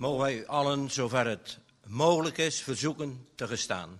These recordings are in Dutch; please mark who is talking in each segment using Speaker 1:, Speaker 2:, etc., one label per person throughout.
Speaker 1: Mogen wij u allen, zover het mogelijk is, verzoeken te gaan staan.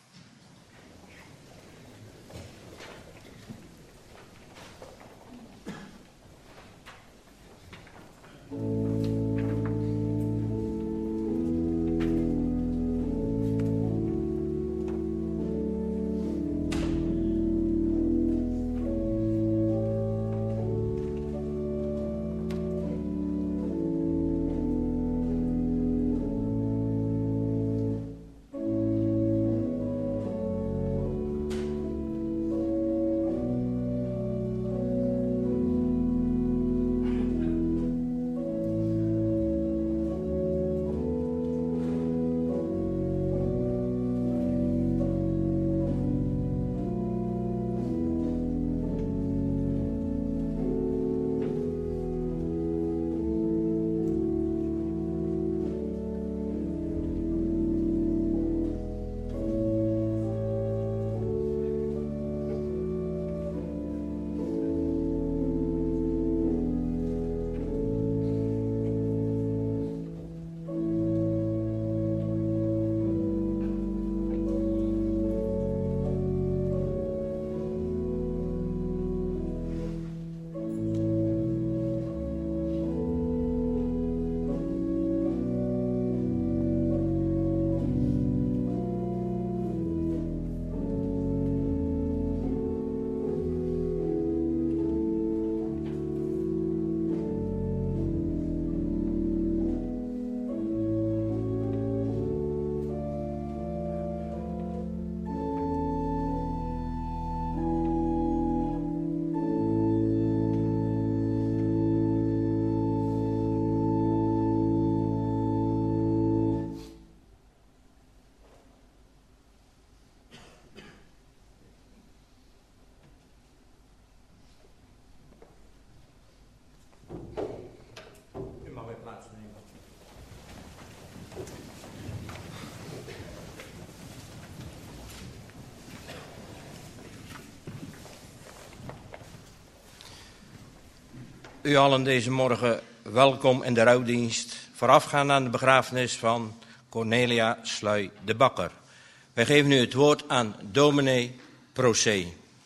Speaker 1: U allen deze morgen welkom in de rouwdienst, voorafgaand aan de begrafenis van Cornelia Sluy de Bakker. Wij geven nu het woord aan dominee Procé.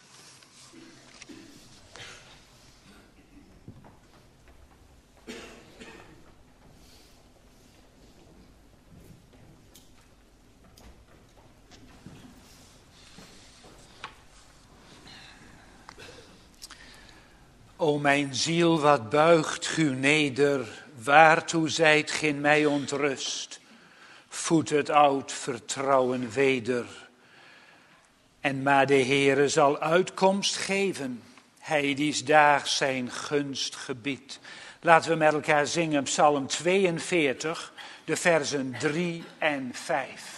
Speaker 2: O mijn ziel, wat buigt u neder, waartoe zijt gij mij ontrust? Voed het oud vertrouwen weder. En maar de Heere zal uitkomst geven, hij die daags zijn gunst gebiedt. Laten we met elkaar zingen Psalm 42, de versen 3 en 5.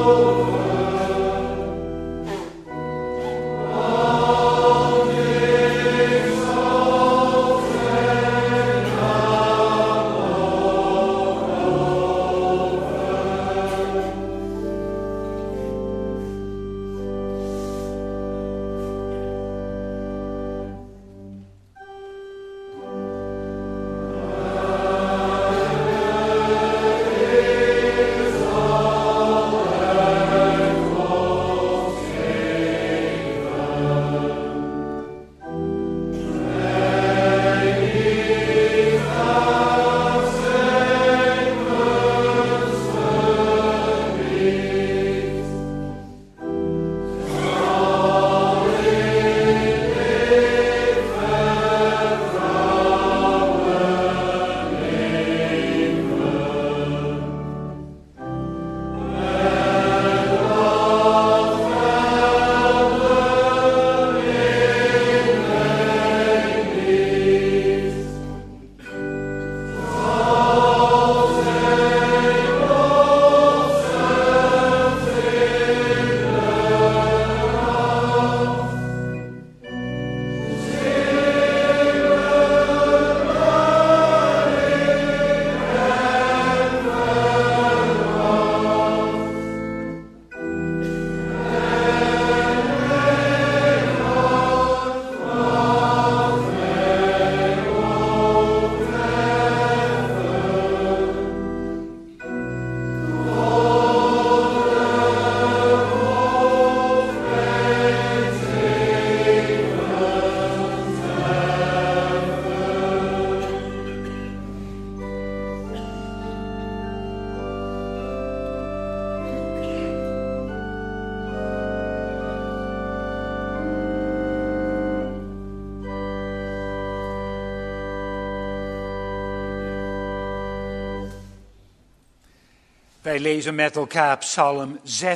Speaker 2: Wij lezen met elkaar Psalm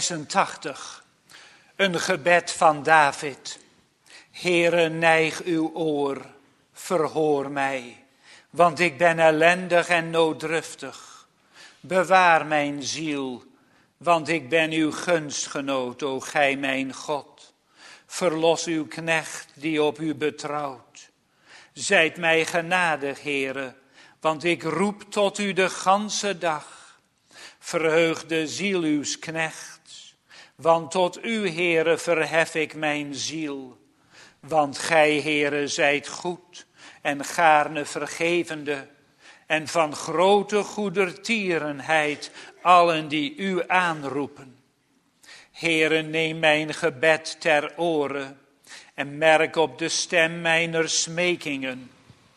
Speaker 2: 86, een gebed van David. Heere, neig uw oor, verhoor mij, want ik ben ellendig en nooddruftig. Bewaar mijn ziel, want ik ben uw gunstgenoot, o gij mijn God. Verlos uw knecht die op u betrouwt. Zijt mij genadig, Heere, want ik roep tot u de ganse dag. Verheug de ziel uws knechts, want tot u, Heere, verhef ik mijn ziel. Want gij, Heere, zijt goed en gaarne vergevende, en van grote goedertierenheid allen die u aanroepen. Heere, neem mijn gebed ter oren en merk op de stem mijner smekingen.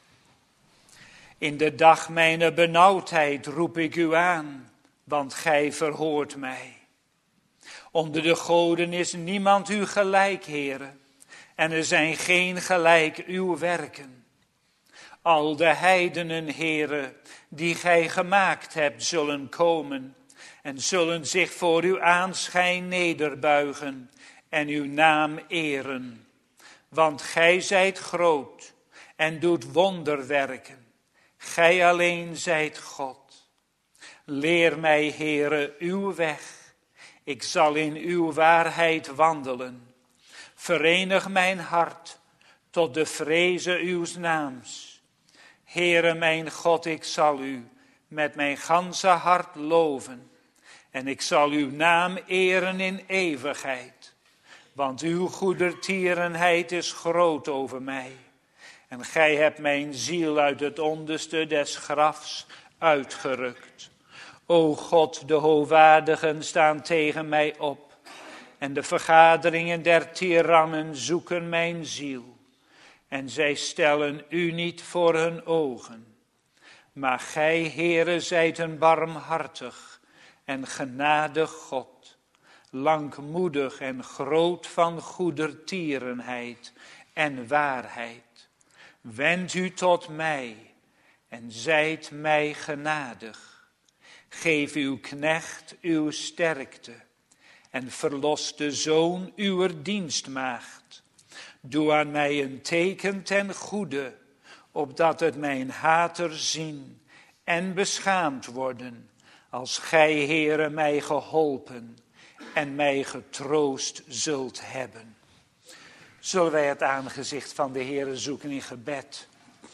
Speaker 2: In de dag mijner benauwdheid roep ik u aan, want gij verhoort mij. Onder de goden is niemand u gelijk, Heere, en er zijn geen gelijk uw werken. Al de heidenen, Heere, die gij gemaakt hebt, zullen komen en zullen zich voor uw aanschijn nederbuigen en uw naam eren. Want gij zijt groot en doet wonderwerken. Gij alleen zijt God. Leer mij, Heere, uw weg. Ik zal in uw waarheid wandelen. Verenig mijn hart tot de vreze uws naams. Heere, mijn God, ik zal u met mijn ganse hart loven. En ik zal uw naam eren in eeuwigheid. Want uw goedertierenheid is groot over mij. En gij hebt mijn ziel uit het onderste des grafs uitgerukt. O God, de hoogwaardigen staan tegen mij op. En de vergaderingen der tirannen zoeken mijn ziel. En zij stellen u niet voor hun ogen. Maar gij, Heere, zijt een barmhartig en genadig God. Langmoedig en groot van goedertierenheid en waarheid. Wend u tot mij en zijt mij genadig. Geef uw knecht uw sterkte en verlos de zoon uwer dienstmaagd. Doe aan mij een teken ten goede, opdat het mijn haters zien en beschaamd worden, als gij, Heere, mij geholpen en mij getroost zult hebben. Zullen wij het aangezicht van de Heere zoeken in gebed?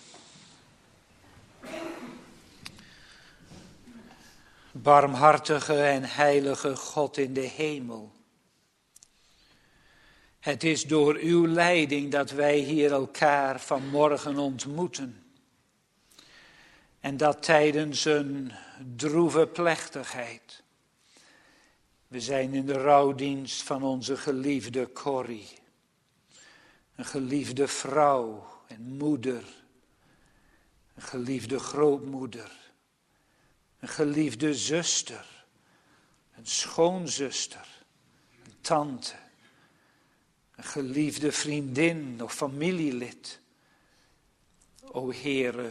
Speaker 2: Barmhartige en heilige God in de hemel. Het is door uw leiding dat wij hier elkaar vanmorgen ontmoeten. En dat tijdens een droeve plechtigheid. We zijn in de rouwdienst van onze geliefde Corrie. Een geliefde vrouw en moeder. Een geliefde grootmoeder. Een geliefde zuster. Een schoonzuster. Een tante. Een geliefde vriendin of familielid. O Heere,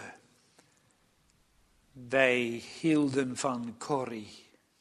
Speaker 2: wij hielden van Corrie.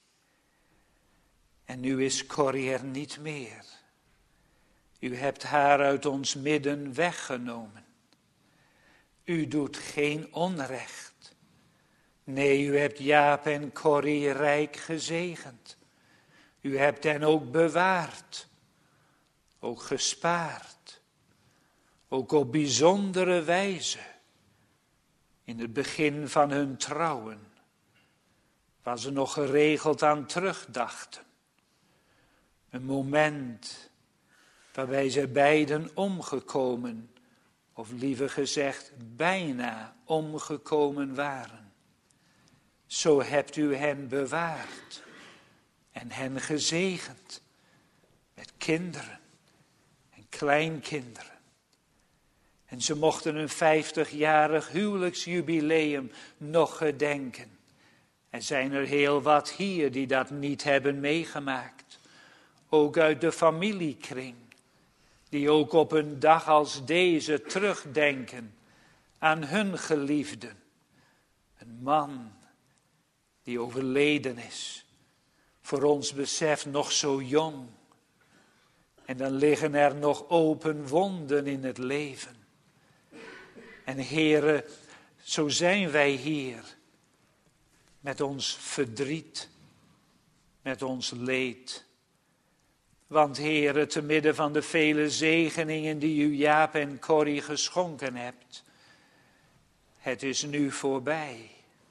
Speaker 2: En nu is Corrie er niet meer. U hebt haar uit ons midden weggenomen. U doet geen onrecht. Nee, u hebt Jaap en Corrie rijk gezegend. U hebt hen ook bewaard. Ook gespaard. Ook op bijzondere wijze. In het begin van hun trouwen. Waar ze nog geregeld aan terugdachten. Een moment waarbij ze beiden omgekomen, of liever gezegd bijna omgekomen waren. Zo hebt u hen bewaard en hen gezegend met kinderen en kleinkinderen. En ze mochten een 50-jarig huwelijksjubileum nog gedenken. Er zijn er heel wat hier die dat niet hebben meegemaakt. Ook uit de familiekring. Die ook op een dag als deze terugdenken aan hun geliefden. Een man die overleden is. Voor ons besef nog zo jong. En dan liggen er nog open wonden in het leven. En Heere, zo zijn wij hier. Met ons verdriet. Met ons leed. Want Heere, te midden van de vele zegeningen die u Jaap en Corrie geschonken hebt. Het is nu voorbij.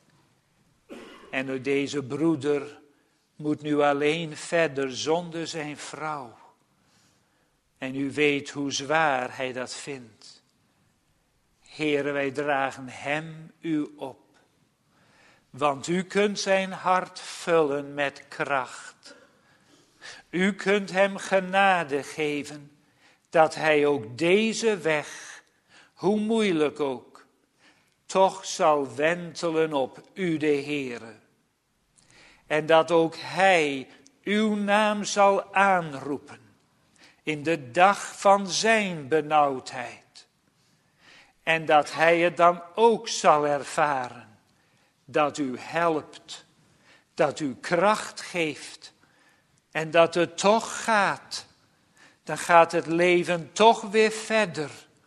Speaker 2: En deze broeder moet nu alleen verder zonder zijn vrouw. En u weet hoe zwaar hij dat vindt. Heere, wij dragen hem u op. Want u kunt zijn hart vullen met kracht. U kunt hem genade geven, dat hij ook deze weg, hoe moeilijk ook, toch zal wentelen op u de Heere. En dat ook hij uw naam zal aanroepen in de dag van zijn benauwdheid. En dat hij het dan ook zal ervaren, dat u helpt, dat u kracht geeft. En dat het toch gaat, dan gaat het leven toch weer verder,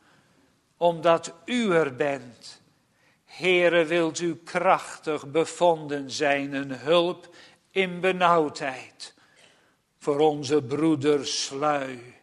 Speaker 2: omdat u er bent. Heere, wilt u krachtig bevonden zijn, een hulp in benauwdheid, voor onze broeder Slui.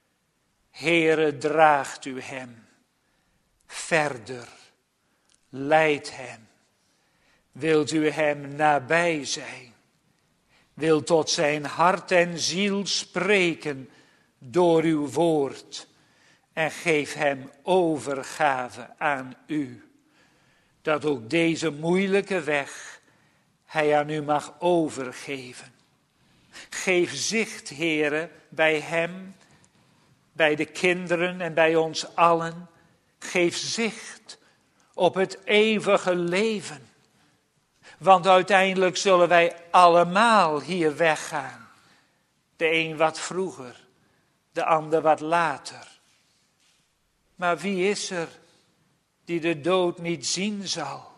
Speaker 2: Heere, draagt u hem verder, leidt hem, wilt u hem nabij zijn. Wil tot zijn hart en ziel spreken door uw woord. En geef hem overgave aan u. Dat ook deze moeilijke weg hij aan u mag overgeven. Geef zicht, Heere, bij hem, bij de kinderen en bij ons allen. Geef zicht op het eeuwige leven. Want uiteindelijk zullen wij allemaal hier weggaan. De een wat vroeger, de ander wat later. Maar wie is er die de dood niet zien zal?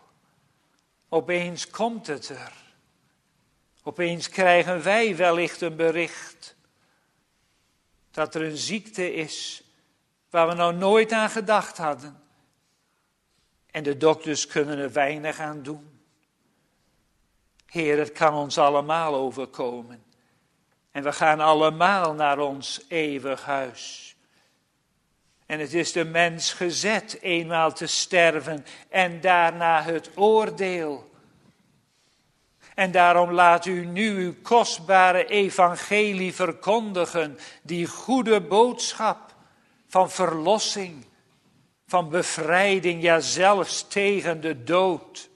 Speaker 2: Opeens komt het er. Opeens krijgen wij wellicht een bericht dat er een ziekte is waar we nou nooit aan gedacht hadden. En de dokters kunnen er weinig aan doen. Heer, het kan ons allemaal overkomen. En we gaan allemaal naar ons eeuwig huis. En het is de mens gezet eenmaal te sterven en daarna het oordeel. En daarom laat u nu uw kostbare evangelie verkondigen, die goede boodschap van verlossing, van bevrijding, ja zelfs tegen de dood.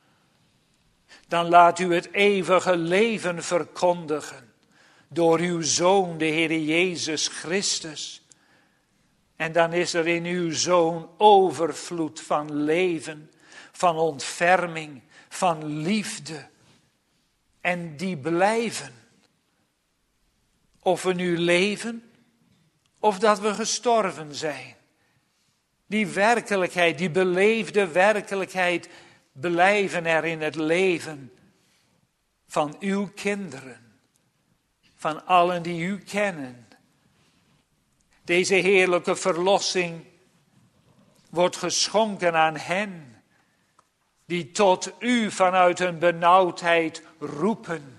Speaker 2: Dan laat u het eeuwige leven verkondigen door uw Zoon, de Heer Jezus Christus. En dan is er in uw Zoon overvloed van leven, van ontferming, van liefde. En die blijven. Of we nu leven, of dat we gestorven zijn. Die werkelijkheid, die beleefde werkelijkheid, blijven er in het leven van uw kinderen. Van allen die u kennen. Deze heerlijke verlossing wordt geschonken aan hen die tot u vanuit hun benauwdheid roepen.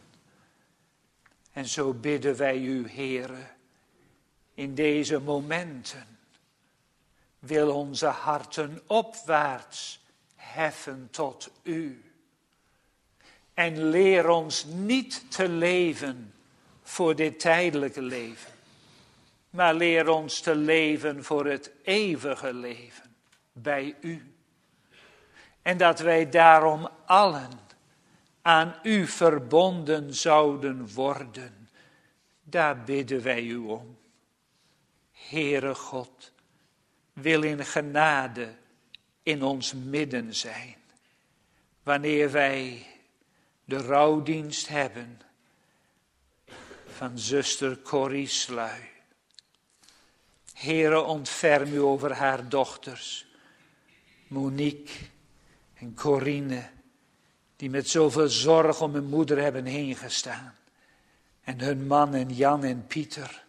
Speaker 2: En zo bidden wij u, Heere, in deze momenten. Wil onze harten opwaarts heffen tot u. En leer ons niet te leven voor dit tijdelijke leven. Maar leer ons te leven voor het eeuwige leven bij u. En dat wij daarom allen aan u verbonden zouden worden. Daar bidden wij u om. Heere God, wil in genade in ons midden zijn. Wanneer wij de rouwdienst hebben van zuster Corrie Sluy. Heere, ontferm u over haar dochters, Monique en Corine, die met zoveel zorg om hun moeder hebben heen gestaan. En hun mannen Jan en Pieter.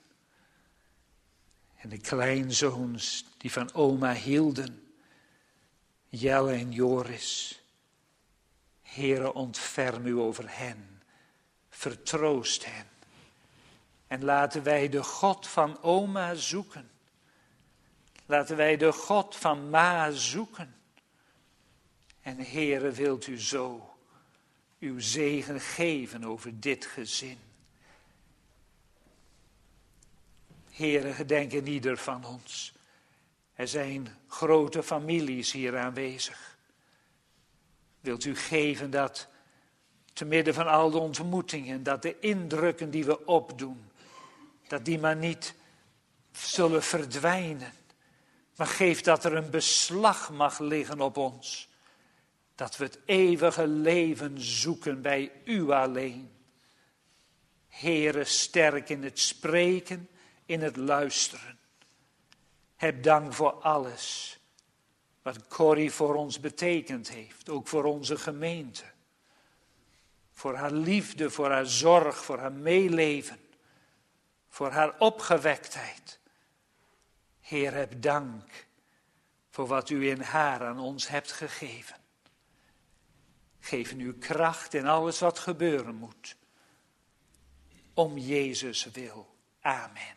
Speaker 2: En de kleinzoons die van oma hielden, Jelle en Joris. Heere, ontferm u over hen, vertroost hen. En laten wij de God van oma zoeken. Laten wij de God van ma zoeken. En Heere, wilt u zo uw zegen geven over dit gezin. Heere, gedenk in ieder van ons. Er zijn grote families hier aanwezig. Wilt u geven dat te midden van al de ontmoetingen, dat de indrukken die we opdoen, dat die maar niet zullen verdwijnen. Maar geef dat er een beslag mag liggen op ons. Dat we het eeuwige leven zoeken bij u alleen. Heere, sterk in het spreken, in het luisteren. Heb dank voor alles wat Corrie voor ons betekend heeft. Ook voor onze gemeente. Voor haar liefde, voor haar zorg, voor haar meeleven. Voor haar opgewektheid. Heer, heb dank voor wat u in haar aan ons hebt gegeven. Geef nu kracht in alles wat gebeuren moet. Om Jezus wil. Amen.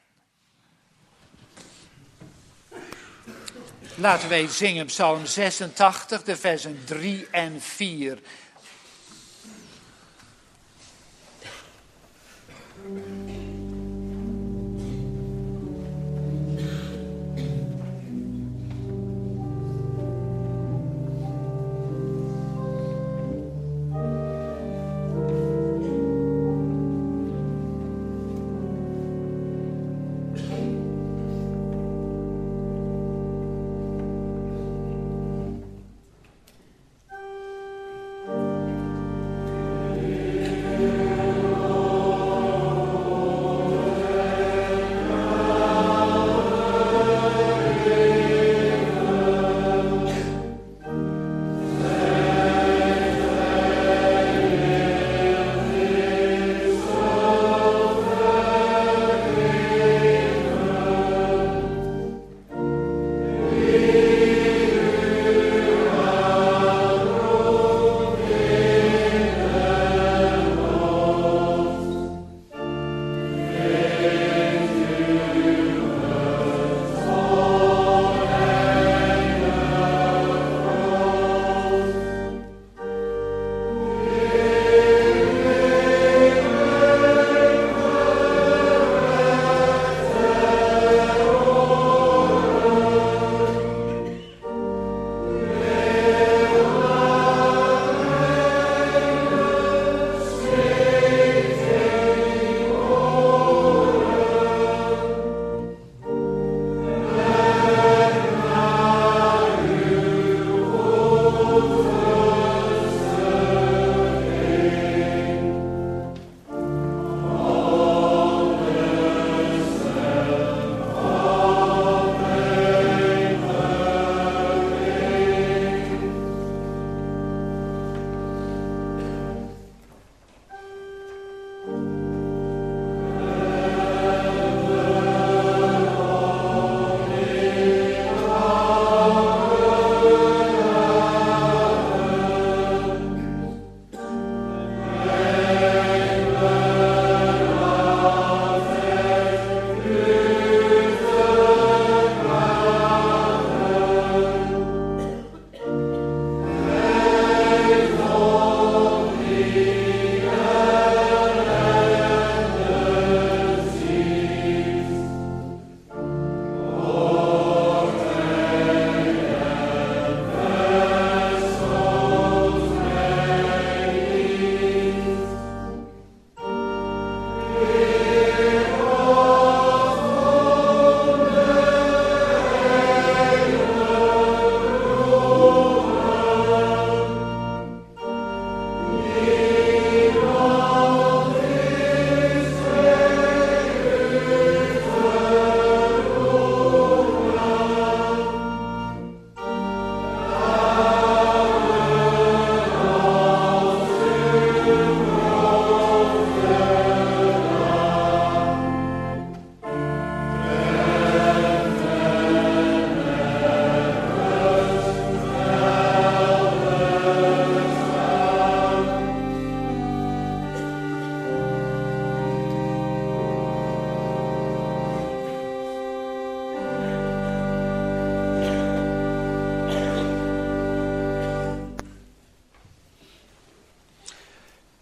Speaker 2: Laten wij zingen Psalm 86, de versen 3 en 4.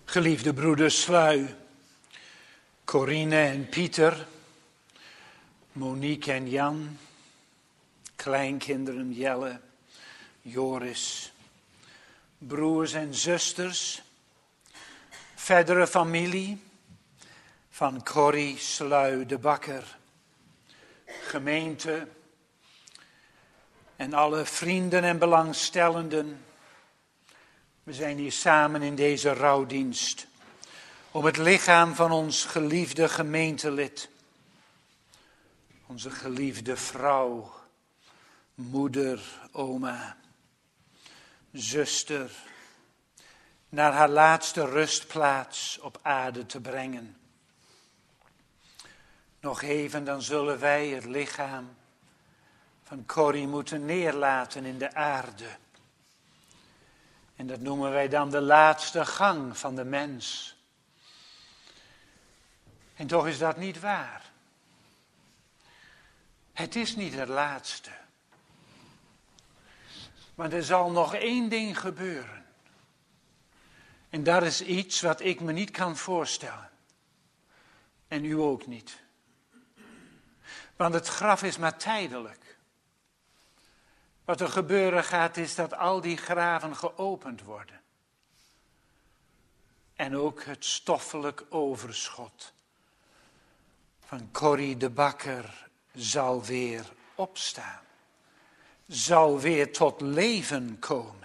Speaker 2: Geliefde broeders Slui, Corine en Pieter, Monique en Jan, kleinkinderen Jelle, Joris, broers en zusters, verdere familie van Corrie Slui de Bakker, gemeente en alle vrienden en belangstellenden. We zijn hier samen in deze rouwdienst om het lichaam van ons geliefde gemeentelid, onze geliefde vrouw, moeder, oma, zuster, naar haar laatste rustplaats op aarde te brengen. Nog even, dan zullen wij het lichaam van Corrie moeten neerlaten in de aarde. En dat noemen wij dan de laatste gang van de mens. En toch is dat niet waar. Het is niet het laatste. Maar er zal nog één ding gebeuren. En dat is iets wat ik me niet kan voorstellen. En u ook niet. Want het graf is maar tijdelijk. Wat er gebeuren gaat is dat al die graven geopend worden. En ook het stoffelijk overschot van Corrie de Bakker zal weer opstaan. Zal weer tot leven komen.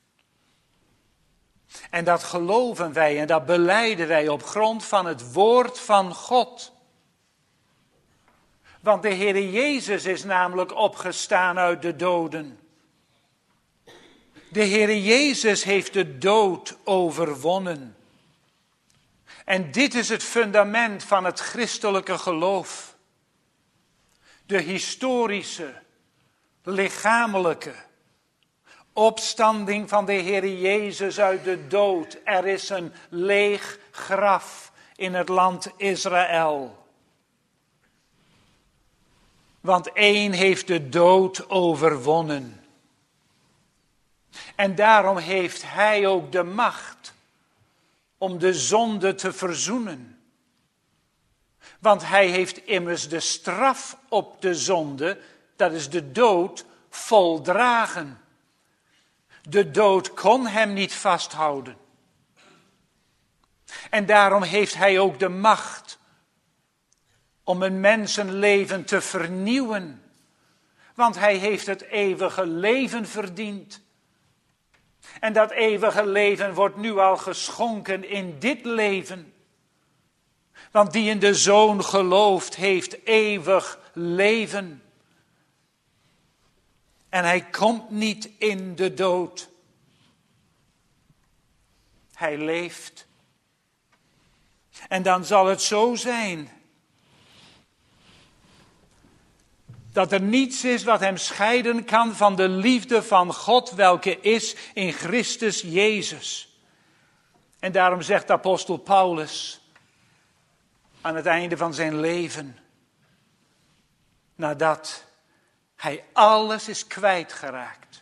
Speaker 2: En dat geloven wij en dat belijden wij op grond van het woord van God. Want de Heere Jezus is namelijk opgestaan uit de doden. De Heere Jezus heeft de dood overwonnen. En dit is het fundament van het christelijke geloof. De historische, lichamelijke opstanding van de Heere Jezus uit de dood. Er is een leeg graf in het land Israël. Want één heeft de dood overwonnen. En daarom heeft hij ook de macht om de zonde te verzoenen. Want hij heeft immers de straf op de zonde, dat is de dood, voldragen. De dood kon hem niet vasthouden. En daarom heeft hij ook de macht om een mensenleven te vernieuwen. Want hij heeft het eeuwige leven verdiend. En dat eeuwige leven wordt nu al geschonken in dit leven. Want die in de Zoon gelooft, heeft eeuwig leven. En hij komt niet in de dood. Hij leeft. En dan zal het zo zijn dat er niets is wat hem scheiden kan van de liefde van God, welke is in Christus Jezus. En daarom zegt de apostel Paulus aan het einde van zijn leven, nadat hij alles is kwijtgeraakt.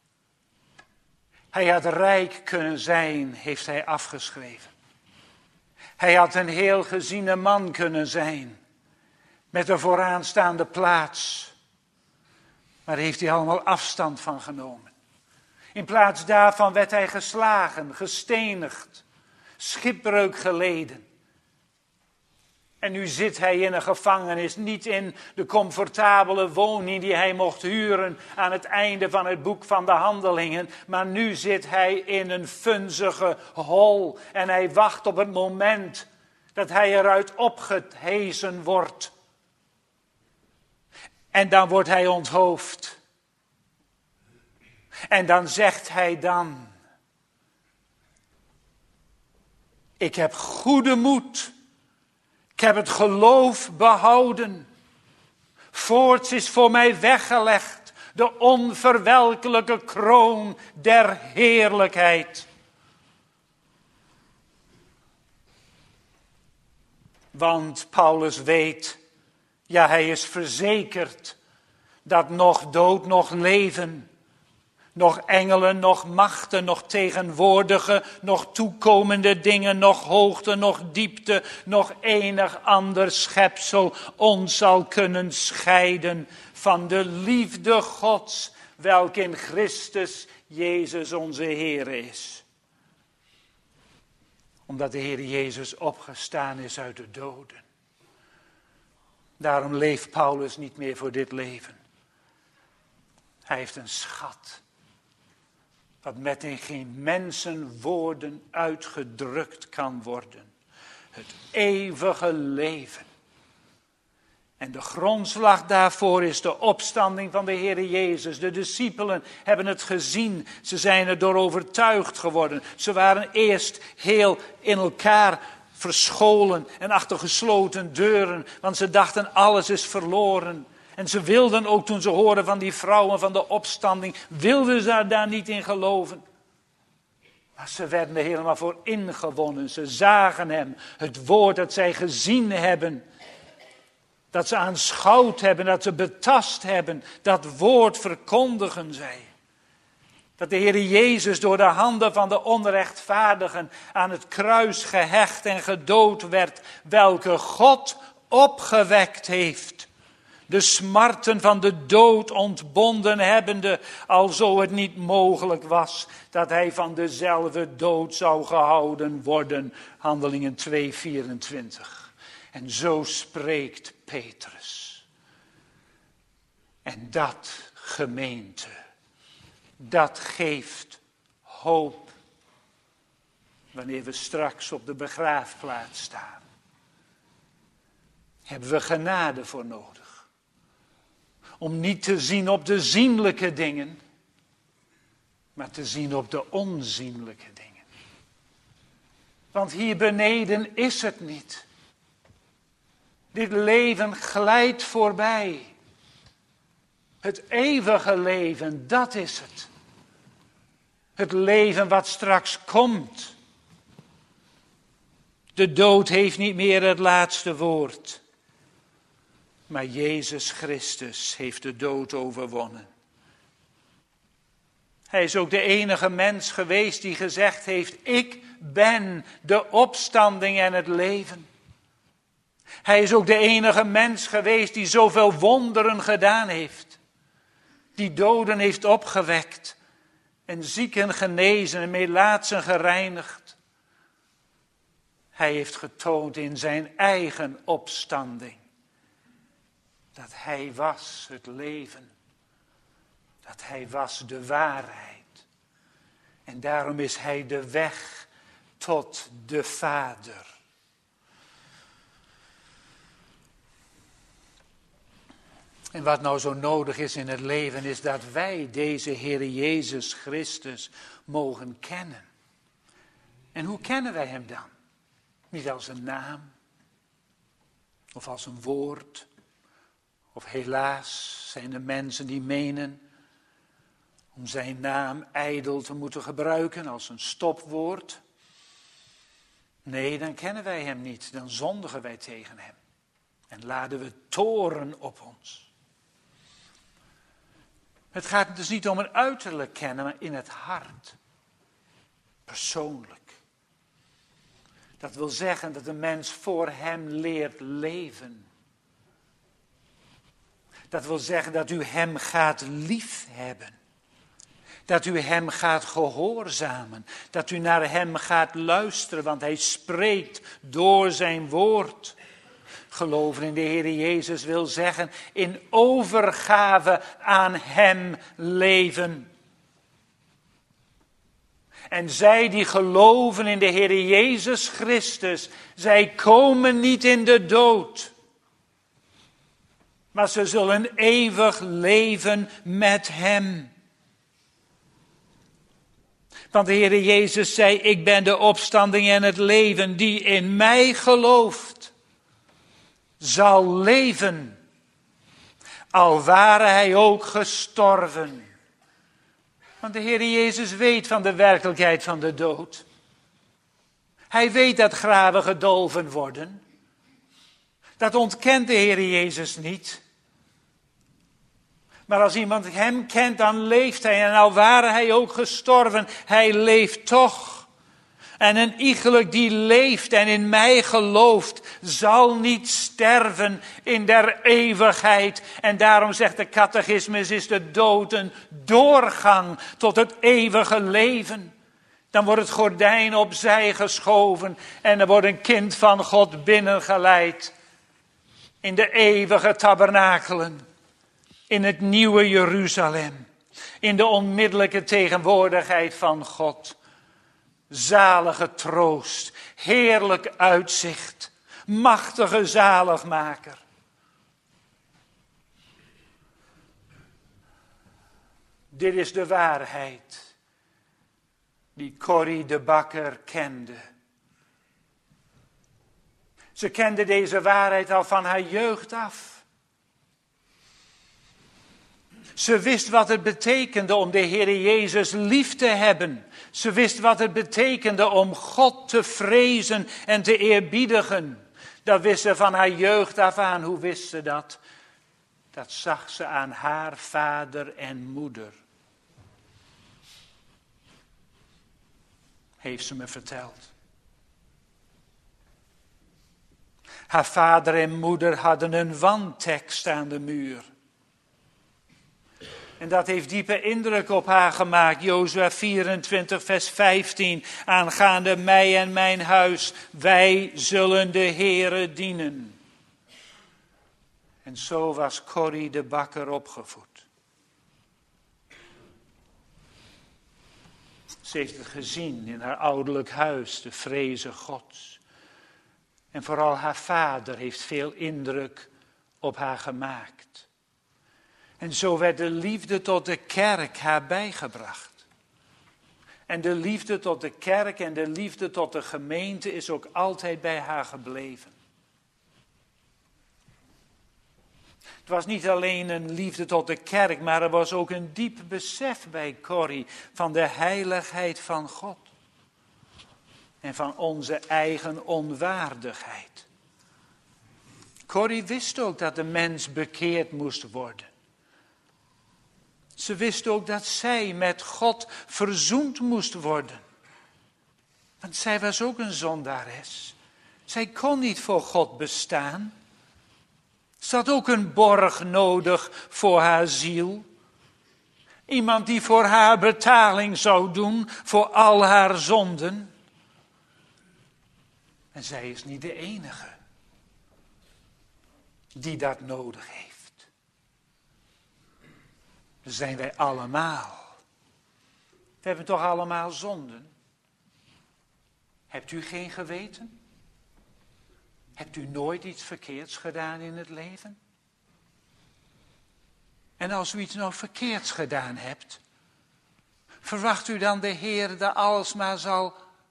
Speaker 2: Hij had rijk kunnen zijn, heeft hij afgeschreven. Hij had een heel geziene man kunnen zijn, met een vooraanstaande plaats. Maar daar heeft hij allemaal afstand van genomen. In plaats daarvan werd hij geslagen, gestenigd, schipbreuk geleden. En nu zit hij in een gevangenis, niet in de comfortabele woning die hij mocht huren aan het einde van het boek van de Handelingen. Maar nu zit hij in een vunzige hol en hij wacht op het moment dat hij eruit opgehezen wordt. En dan wordt hij onthoofd. En dan zegt hij dan: ik heb goede moed. Ik heb het geloof behouden. Voorts is voor mij weggelegd de onverwelkelijke kroon der heerlijkheid. Want Paulus weet, ja, hij is verzekerd dat nog dood, nog leven Nog engelen, nog machten, nog tegenwoordige, nog toekomende dingen, nog hoogte, nog diepte, nog enig ander schepsel ons zal kunnen scheiden van de liefde Gods, welke in Christus Jezus onze Heer is. Omdat de Heer Jezus opgestaan is uit de doden. Daarom leeft Paulus niet meer voor dit leven. Hij heeft een schat. Wat met in geen mensenwoorden uitgedrukt kan worden. Het eeuwige leven. En de grondslag daarvoor is de opstanding van de Heer Jezus. De discipelen hebben het gezien. Ze zijn er door overtuigd geworden. Ze waren eerst heel in elkaar verscholen en achter gesloten deuren. Want ze dachten alles is verloren. En ze wilden ook toen ze hoorden van die vrouwen van de opstanding, wilden ze daar niet in geloven. Maar ze werden er helemaal voor ingewonnen. Ze zagen hem, het woord dat zij gezien hebben. Dat ze aanschouwd hebben, dat ze betast hebben. Dat woord verkondigen zij. Dat de Heer Jezus door de handen van de onrechtvaardigen aan het kruis gehecht en gedood werd. Welke God opgewekt heeft. De smarten van de dood ontbonden hebbende, alzo het niet mogelijk was dat hij van dezelfde dood zou gehouden worden. Handelingen 2:24. En zo spreekt Petrus. En dat, gemeente, dat geeft hoop wanneer we straks op de begraafplaats staan. Hebben we genade voor nodig. Om niet te zien op de zienlijke dingen, maar te zien op de onzienlijke dingen. Want hier beneden is het niet. Dit leven glijdt voorbij. Het eeuwige leven, dat is het. Het leven wat straks komt. De dood heeft niet meer het laatste woord. Maar Jezus Christus heeft de dood overwonnen. Hij is ook de enige mens geweest die gezegd heeft, ik ben de opstanding en het leven. Hij is ook de enige mens geweest die zoveel wonderen gedaan heeft. Die doden heeft opgewekt en zieken genezen en melaatsen gereinigd. Hij heeft getoond in zijn eigen opstanding. Dat hij was het leven. Dat hij was de waarheid. En daarom is hij de weg tot de Vader. En wat nou zo nodig is in het leven is dat wij deze Heer Jezus Christus mogen kennen. En hoe kennen wij hem dan? Niet als een naam. Of als een woord. Of helaas zijn er mensen die menen om zijn naam ijdel te moeten gebruiken als een stopwoord. Nee, dan kennen wij hem niet. Dan zondigen wij tegen hem. En laden we toorn op ons. Het gaat dus niet om een uiterlijk kennen, maar in het hart. Persoonlijk. Dat wil zeggen dat de mens voor hem leert leven. Dat wil zeggen dat u hem gaat liefhebben. Dat u hem gaat gehoorzamen. Dat u naar hem gaat luisteren, want hij spreekt door zijn woord. Geloven in de Heer Jezus wil zeggen in overgave aan hem leven. En zij die geloven in de Heer Jezus Christus, zij komen niet in de dood. Maar ze zullen eeuwig leven met hem. Want de Heer Jezus zei, ik ben de opstanding en het leven. Die in mij gelooft, zal leven. Al ware hij ook gestorven. Want de Heer Jezus weet van de werkelijkheid van de dood. Hij weet dat graven gedolven worden. Dat ontkent de Heer Jezus niet. Maar als iemand hem kent, dan leeft hij. En al ware hij ook gestorven, hij leeft toch. En een iegelijk die leeft en in mij gelooft, zal niet sterven in der eeuwigheid. En daarom zegt de catechismus, is de dood een doorgang tot het eeuwige leven. Dan wordt het gordijn opzij geschoven en er wordt een kind van God binnengeleid. In de eeuwige tabernakelen. In het nieuwe Jeruzalem. In de onmiddellijke tegenwoordigheid van God. Zalige troost. Heerlijk uitzicht. Machtige zaligmaker. Dit is de waarheid. Die Corrie de Bakker kende. Ze kende deze waarheid al van haar jeugd af. Ze wist wat het betekende om de Heer Jezus lief te hebben. Ze wist wat het betekende om God te vrezen en te eerbiedigen. Dat wist ze van haar jeugd af aan. Hoe wist ze dat? Dat zag ze aan haar vader en moeder. Heeft ze me verteld. Haar vader en moeder hadden een wandtekst aan de muur. En dat heeft diepe indruk op haar gemaakt. Jozua 24 vers 15. Aangaande mij en mijn huis, wij zullen de Heere dienen. En zo was Corrie de Bakker opgevoed. Ze heeft het gezien in haar ouderlijk huis, de vreze Gods. En vooral haar vader heeft veel indruk op haar gemaakt. En zo werd de liefde tot de kerk haar bijgebracht. En de liefde tot de kerk en de liefde tot de gemeente is ook altijd bij haar gebleven. Het was niet alleen een liefde tot de kerk, maar er was ook een diep besef bij Corrie van de heiligheid van God. En van onze eigen onwaardigheid. Corrie wist ook dat de mens bekeerd moest worden. Ze wist ook dat zij met God verzoend moest worden. Want zij was ook een zondares. Zij kon niet voor God bestaan. Ze had ook een borg nodig voor haar ziel. Iemand die voor haar betaling zou doen voor al haar zonden. En zij is niet de enige die dat nodig heeft. Dat zijn wij allemaal. We hebben toch allemaal zonden? Hebt u geen geweten? Hebt u nooit iets verkeerds gedaan in het leven? En als u iets nou verkeerds gedaan hebt, verwacht u dan de Heer dat alles maar zal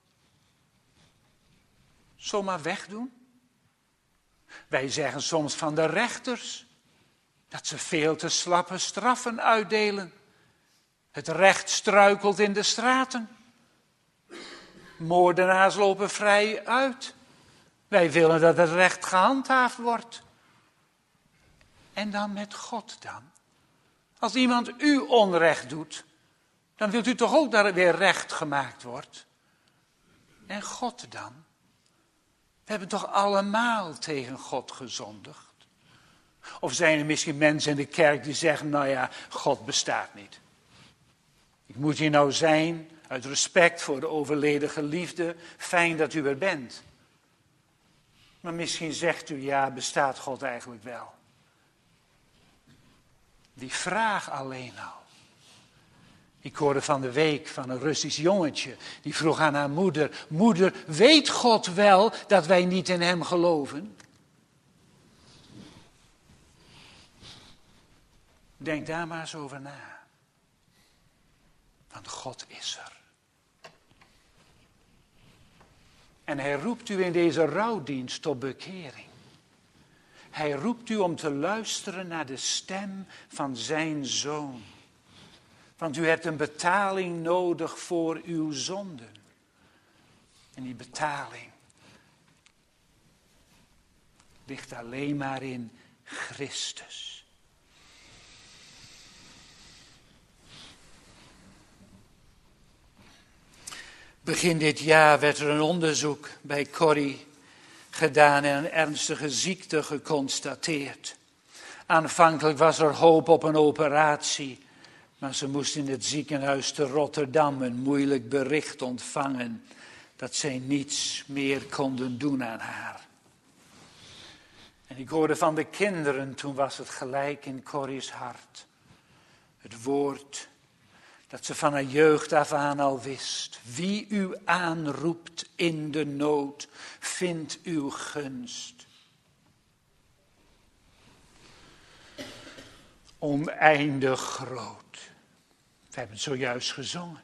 Speaker 2: zomaar wegdoen? Wij zeggen soms van de rechters dat ze veel te slappe straffen uitdelen. Het recht struikelt in de straten. Moordenaars lopen vrij uit. Wij willen dat het recht gehandhaafd wordt. En dan met God dan? Als iemand u onrecht doet, dan wilt u toch ook dat het weer recht gemaakt wordt? En God dan? We hebben toch allemaal tegen God gezondigd? Of zijn er misschien mensen in de kerk die zeggen, nou ja, God bestaat niet. Ik moet hier nou zijn, uit respect voor de overleden geliefde, fijn dat u er bent. Maar misschien zegt u, ja, bestaat God eigenlijk wel? Die vraag alleen al. Ik hoorde van de week van een Russisch jongetje, die vroeg aan haar moeder, moeder, weet God wel dat wij niet in hem geloven? Denk daar maar eens over na. Want God is er. En hij roept u in deze rouwdienst tot bekering. Hij roept u om te luisteren naar de stem van zijn Zoon. Want u hebt een betaling nodig voor uw zonden. En die betaling ligt alleen maar in Christus. Begin dit jaar werd er een onderzoek bij Corrie gedaan en een ernstige ziekte geconstateerd. Aanvankelijk was er hoop op een operatie, maar ze moest in het ziekenhuis te Rotterdam een moeilijk bericht ontvangen dat zij niets meer konden doen aan haar. En ik hoorde van de kinderen, toen was het gelijk in Corrie's hart. Het woord dat ze van haar jeugd af aan al wist. Wie u aanroept in de nood, vindt uw gunst. Oneindig groot. We hebben het zojuist gezongen.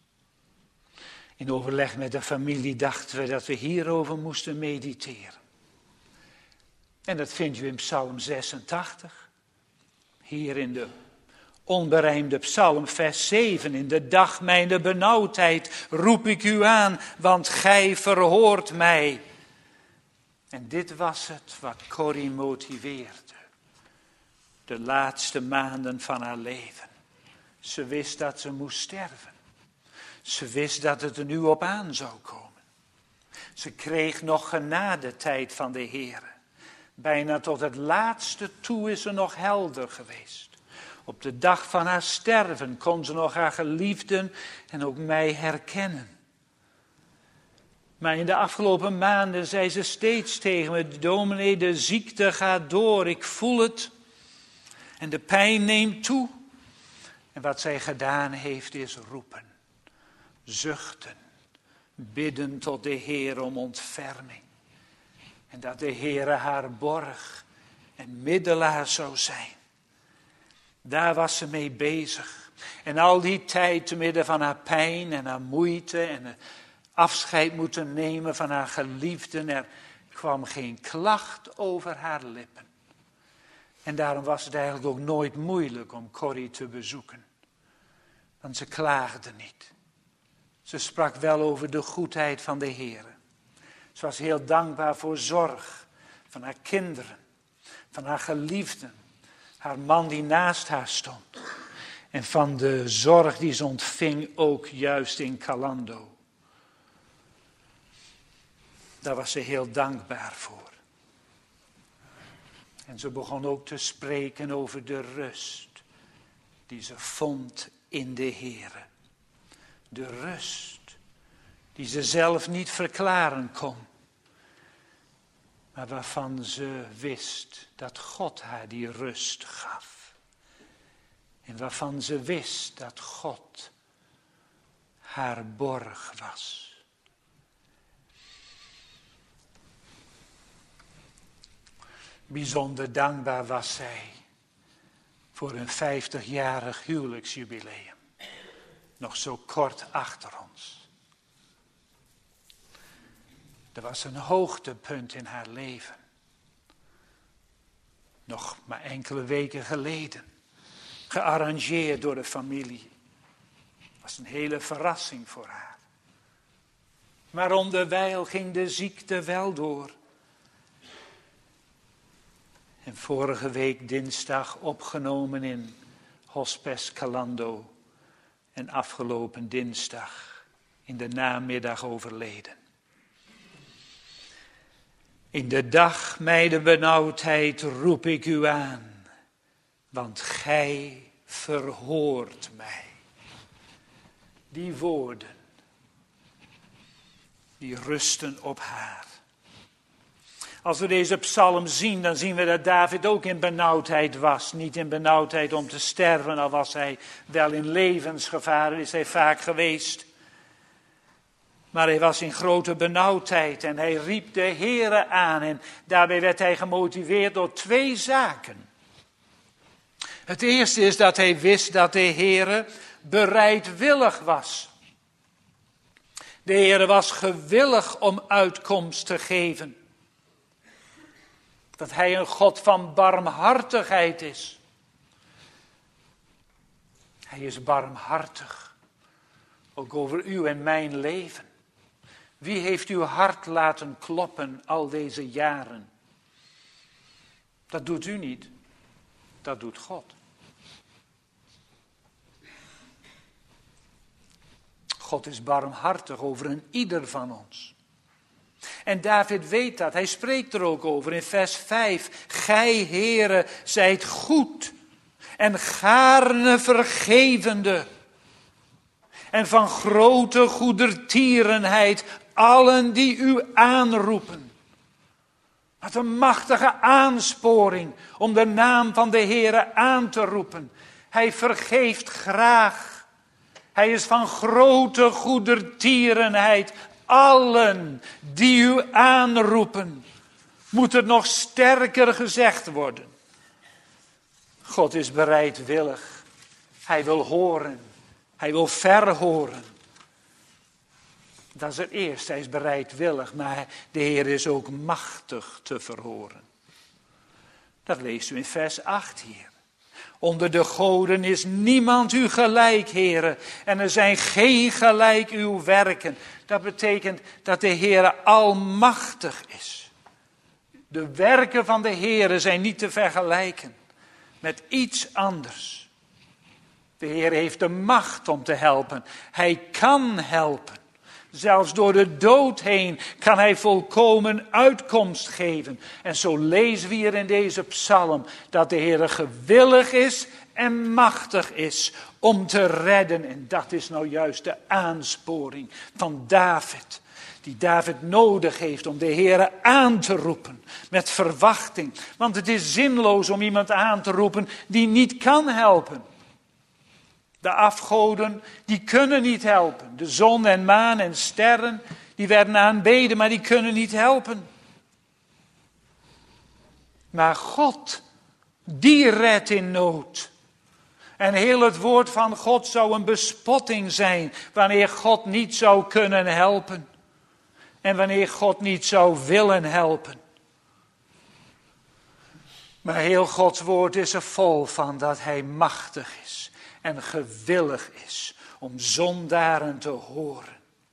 Speaker 2: In overleg met de familie dachten we dat we hierover moesten mediteren. En dat vind je in Psalm 86. Hier in de onberijmde psalm, vers 7. In de dag mijner benauwdheid roep ik u aan, want gij verhoort mij. En dit was het wat Corrie motiveerde. De laatste maanden van haar leven. Ze wist dat ze moest sterven. Ze wist dat het er nu op aan zou komen. Ze kreeg nog genadetijd van de Heer. Bijna tot het laatste toe is ze nog helder geweest. Op de dag van haar sterven kon ze nog haar geliefden en ook mij herkennen. Maar in de afgelopen maanden zei ze steeds tegen me: dominee, de ziekte gaat door, ik voel het. En de pijn neemt toe. En wat zij gedaan heeft is roepen, zuchten, bidden tot de Heer om ontferming. En dat de Heere haar borg en middelaar zou zijn. Daar was ze mee bezig. En al die tijd te midden van haar pijn en haar moeite en afscheid moeten nemen van haar geliefden. Er kwam geen klacht over haar lippen. En daarom was het eigenlijk ook nooit moeilijk om Corrie te bezoeken. Want ze klaagde niet. Ze sprak wel over de goedheid van de Heer. Ze was heel dankbaar voor zorg van haar kinderen, van haar geliefden, haar man die naast haar stond. En van de zorg die ze ontving ook juist in Calando. Daar was ze heel dankbaar voor. En ze begon ook te spreken over de rust die ze vond in de Heere. De rust die ze zelf niet verklaren kon. Maar waarvan ze wist dat God haar die rust gaf. En waarvan ze wist dat God haar borg was. Bijzonder dankbaar was zij voor een 50-jarig huwelijksjubileum. Nog zo kort achter ons. Er was een hoogtepunt in haar leven. Nog maar enkele weken geleden. Gearrangeerd door de familie. Het was een hele verrassing voor haar. Maar onderwijl ging de ziekte wel door. En vorige week dinsdag opgenomen in Hospice Calando. En afgelopen dinsdag in de namiddag overleden. In de dag mijner benauwdheid roep ik u aan, want gij verhoort mij. Die woorden, die rusten op haar. Als we deze psalm zien, dan zien we dat David ook in benauwdheid was. Niet in benauwdheid om te sterven, al was hij wel in levensgevaar, is hij vaak geweest. Maar hij was in grote benauwdheid en hij riep de Heere aan. En daarbij werd hij gemotiveerd door 2 zaken. Het eerste is dat hij wist dat de Heere bereidwillig was. De Heere was gewillig om uitkomst te geven. Dat hij een God van barmhartigheid is. Hij is barmhartig. Ook over uw en mijn leven. Wie heeft uw hart laten kloppen al deze jaren? Dat doet u niet. Dat doet God. God is barmhartig over een ieder van ons. En David weet dat. Hij spreekt er ook over in vers 5. Gij, Heere, zijt goed en gaarne vergevende. En van grote goedertierenheid allen die u aanroepen. Wat een machtige aansporing om de naam van de Heere aan te roepen. Hij vergeeft graag. Hij is van grote goedertierenheid. Allen die u aanroepen. Moet het nog sterker gezegd worden. God is bereidwillig. Hij wil horen. Hij wil verhoren. Dat is het eerste. Hij is bereidwillig. Maar de Heer is ook machtig te verhoren. Dat leest u in vers 8 hier. Onder de goden is niemand u gelijk, Heere. En er zijn geen gelijk uw werken. Dat betekent dat de Heere almachtig is. De werken van de Heere zijn niet te vergelijken met iets anders. De Heer heeft de macht om te helpen. Hij kan helpen. Zelfs door de dood heen kan hij volkomen uitkomst geven. En zo lezen we hier in deze psalm dat de Heer gewillig is en machtig is om te redden. En dat is nou juist de aansporing van David. Die David nodig heeft om de Heer aan te roepen met verwachting. Want het is zinloos om iemand aan te roepen die niet kan helpen. De afgoden, die kunnen niet helpen. De zon en maan en sterren, die werden aanbeden, maar die kunnen niet helpen. Maar God, die redt in nood. En heel het woord van God zou een bespotting zijn wanneer God niet zou kunnen helpen. En wanneer God niet zou willen helpen. Maar heel Gods woord is er vol van dat hij machtig is. En gewillig is om zondaren te horen.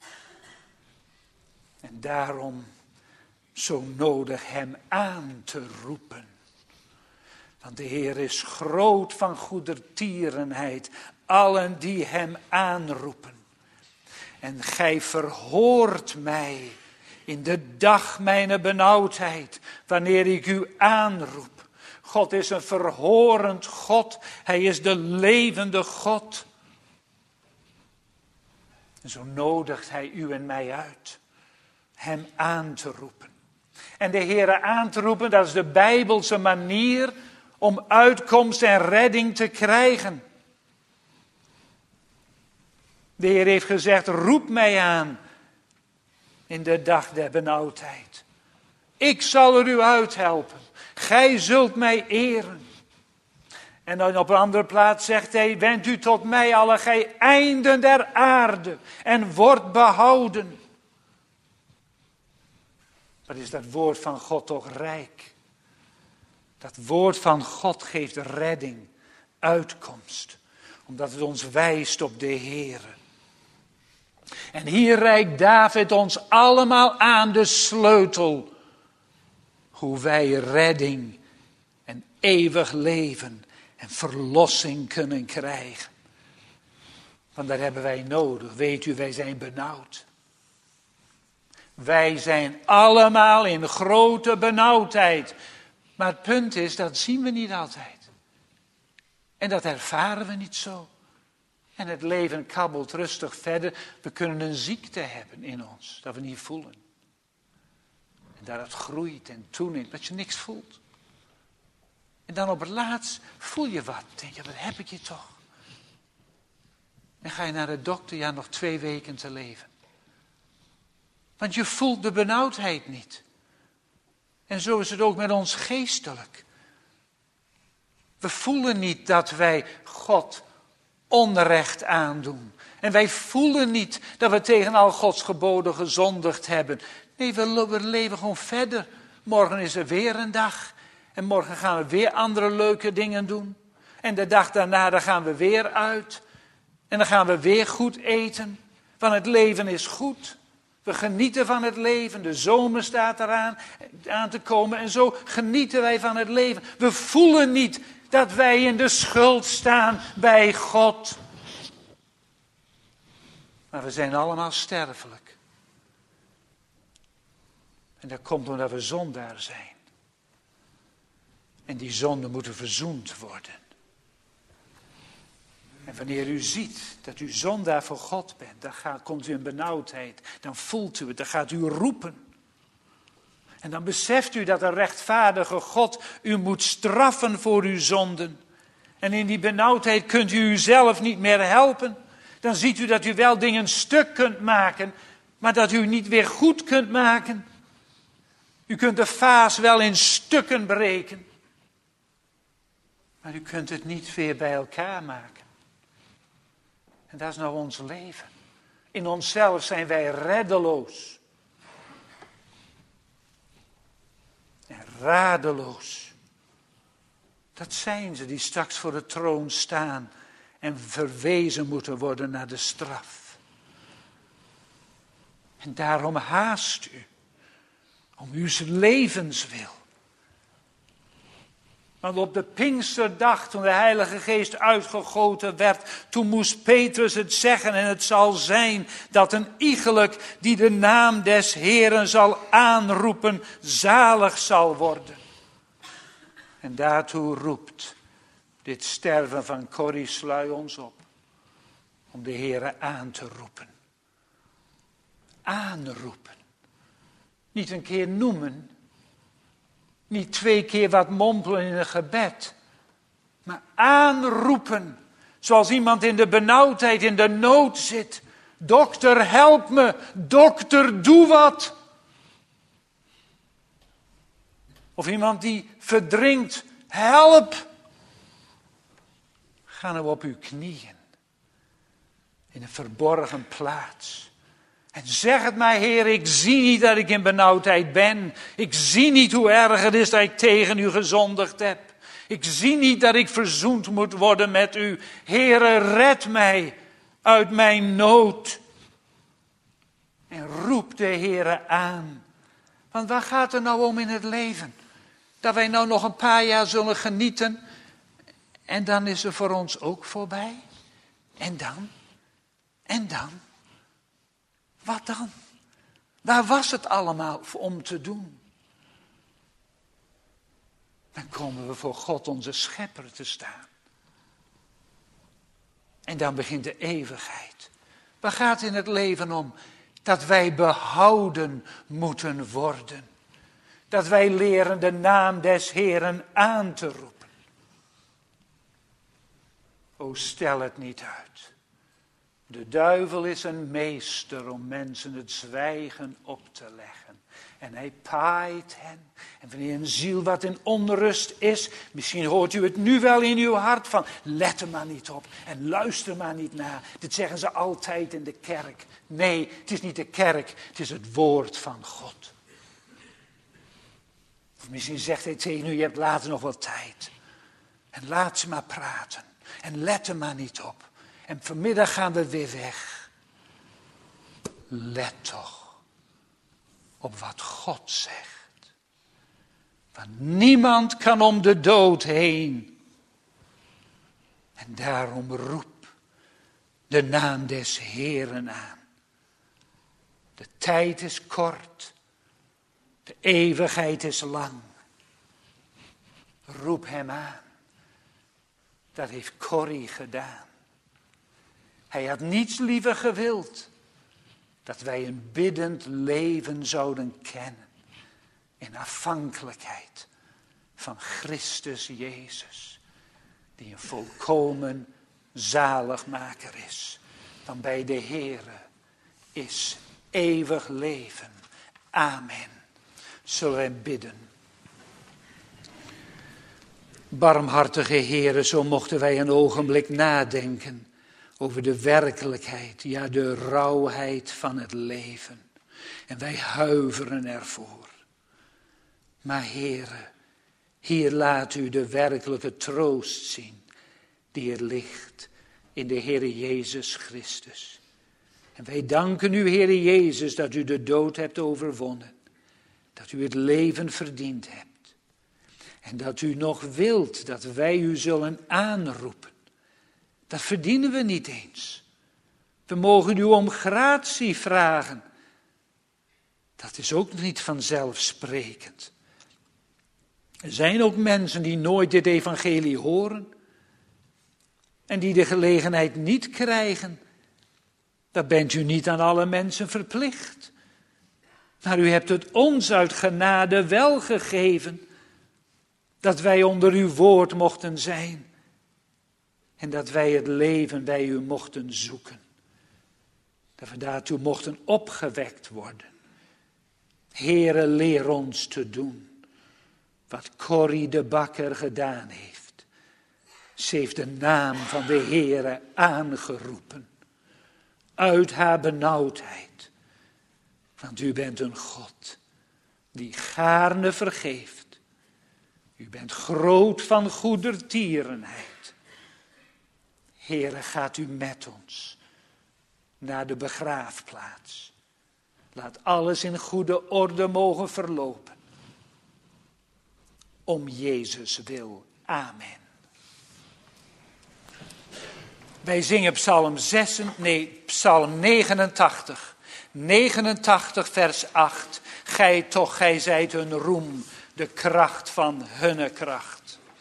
Speaker 2: En daarom zo nodig hem aan te roepen. Want de Heer is groot van goedertierenheid. Allen die hem aanroepen. En gij verhoort mij in de dag mijner benauwdheid. Wanneer ik u aanroep. God is een verhorend God. Hij is de levende God. En zo nodigt hij u en mij uit. Hem aan te roepen. En de Heere aan te roepen, dat is de Bijbelse manier om uitkomst en redding te krijgen. De Heer heeft gezegd, roep mij aan in de dag der benauwdheid. Ik zal er u uithelpen. Gij zult mij eren. En dan op een andere plaats zegt hij, wend u tot mij alle gij einden der aarde en wordt behouden. Wat is dat woord van God toch rijk. Dat woord van God geeft redding, uitkomst. Omdat het ons wijst op de Heere. En hier reikt David ons allemaal aan de sleutel. Hoe wij redding en eeuwig leven en verlossing kunnen krijgen. Want dat hebben wij nodig. Weet u, wij zijn benauwd. Wij zijn allemaal in grote benauwdheid. Maar het punt is, dat zien we niet altijd. En dat ervaren we niet zo. En het leven kabbelt rustig verder. We kunnen een ziekte hebben in ons, dat we niet voelen. En dat het groeit en toeneemt, dat je niks voelt. En dan op het laatst voel je wat. Denk je, wat heb ik hier toch? En ga je naar de dokter, ja, nog 2 weken te leven. Want je voelt de benauwdheid niet. En zo is het ook met ons geestelijk. We voelen niet dat wij God onrecht aandoen. En wij voelen niet dat we tegen al Gods geboden gezondigd hebben. Nee, we leven gewoon verder. Morgen is er weer een dag. En morgen gaan we weer andere leuke dingen doen. En de dag daarna dan gaan we weer uit. En dan gaan we weer goed eten. Want het leven is goed. We genieten van het leven. De zomer staat eraan aan te komen. En zo genieten wij van het leven. We voelen niet dat wij in de schuld staan bij God. Maar we zijn allemaal sterfelijk. En dat komt omdat we zondaar zijn. En die zonden moeten verzoend worden. En wanneer u ziet dat u zondaar voor God bent, dan komt u in benauwdheid. Dan voelt u het, dan gaat u roepen. En dan beseft u dat een rechtvaardige God u moet straffen voor uw zonden. En in die benauwdheid kunt u uzelf niet meer helpen. Dan ziet u dat u wel dingen stuk kunt maken, maar dat u niet weer goed kunt maken. U kunt de vaas wel in stukken breken, maar u kunt het niet weer bij elkaar maken. En dat is nou ons leven. In onszelf zijn wij reddeloos. En radeloos. Dat zijn ze die straks voor de troon staan en verwezen moeten worden naar de straf. En daarom haast u, om uw levenswil. Want op de Pinksterdag, toen de Heilige Geest uitgegoten werd, toen moest Petrus het zeggen en het zal zijn dat een iegelijk die de naam des Heeren zal aanroepen, zalig zal worden. En daartoe roept dit sterven van Corrie Sluy ons op, om de Heere aan te roepen. Aanroepen. Niet een keer noemen. Niet 2 keer wat mompelen in een gebed. Maar aanroepen. Zoals iemand in de benauwdheid, in de nood zit. Dokter, help me. Dokter, doe wat. Of iemand die verdrinkt. Help. Ga nou op uw knieën. In een verborgen plaats. En zeg het mij, Heer, ik zie niet dat ik in benauwdheid ben. Ik zie niet hoe erg het is dat ik tegen u gezondigd heb. Ik zie niet dat ik verzoend moet worden met u. Heere, red mij uit mijn nood. En roep de Heere aan. Want waar gaat het nou om in het leven? Dat wij nou nog een paar jaar zullen genieten. En dan is er voor ons ook voorbij. En dan? En dan? Wat dan? Waar was het allemaal om te doen? Dan komen we voor God onze schepper te staan. En dan begint de eeuwigheid. Waar gaat het in het leven om? Dat wij behouden moeten worden. Dat wij leren de naam des Heeren aan te roepen. O, stel het niet uit. De duivel is een meester om mensen het zwijgen op te leggen. En hij paait hen. En wanneer een ziel wat in onrust is, misschien hoort u het nu wel in uw hart van, let er maar niet op en luister maar niet naar. Dit zeggen ze altijd in de kerk. Nee, het is niet de kerk, het is het woord van God. Of misschien zegt hij tegen u, je hebt later nog wel tijd. En laat ze maar praten. En let er maar niet op. En vanmiddag gaan we weer weg. Let toch op wat God zegt. Want niemand kan om de dood heen. En daarom roep de naam des Heeren aan. De tijd is kort. De eeuwigheid is lang. Roep hem aan. Dat heeft Corrie gedaan. Hij had niets liever gewild. Dat wij een biddend leven zouden kennen. In afhankelijkheid van Christus Jezus. Die een volkomen zaligmaker is. Want bij de Heere is eeuwig leven. Amen. Zullen wij bidden. Barmhartige Heere, zo mochten wij een ogenblik nadenken over de werkelijkheid, ja de rauwheid van het leven. En wij huiveren ervoor. Maar Heere, hier laat u de werkelijke troost zien die er ligt in de Heere Jezus Christus. En wij danken u, Heere Jezus, dat u de dood hebt overwonnen. Dat u het leven verdiend hebt. En dat u nog wilt dat wij u zullen aanroepen. Dat verdienen we niet eens. We mogen u om gratie vragen. Dat is ook niet vanzelfsprekend. Er zijn ook mensen die nooit dit evangelie horen en die de gelegenheid niet krijgen. Daar bent u niet aan alle mensen verplicht. Maar u hebt het ons uit genade wel gegeven, dat wij onder uw woord mochten zijn en dat wij het leven bij u mochten zoeken. Dat we daartoe mochten opgewekt worden. Heere, leer ons te doen wat Corrie de Bakker gedaan heeft. Ze heeft de naam van de Heere aangeroepen uit haar benauwdheid. Want u bent een God die gaarne vergeeft. U bent groot van goedertierenheid. Heere, gaat u met ons naar de begraafplaats. Laat alles in goede orde mogen verlopen. Om Jezus wil. Amen. Wij zingen Psalm 89. 89 vers 8. Gij zijt hun roem, de kracht van hunne kracht.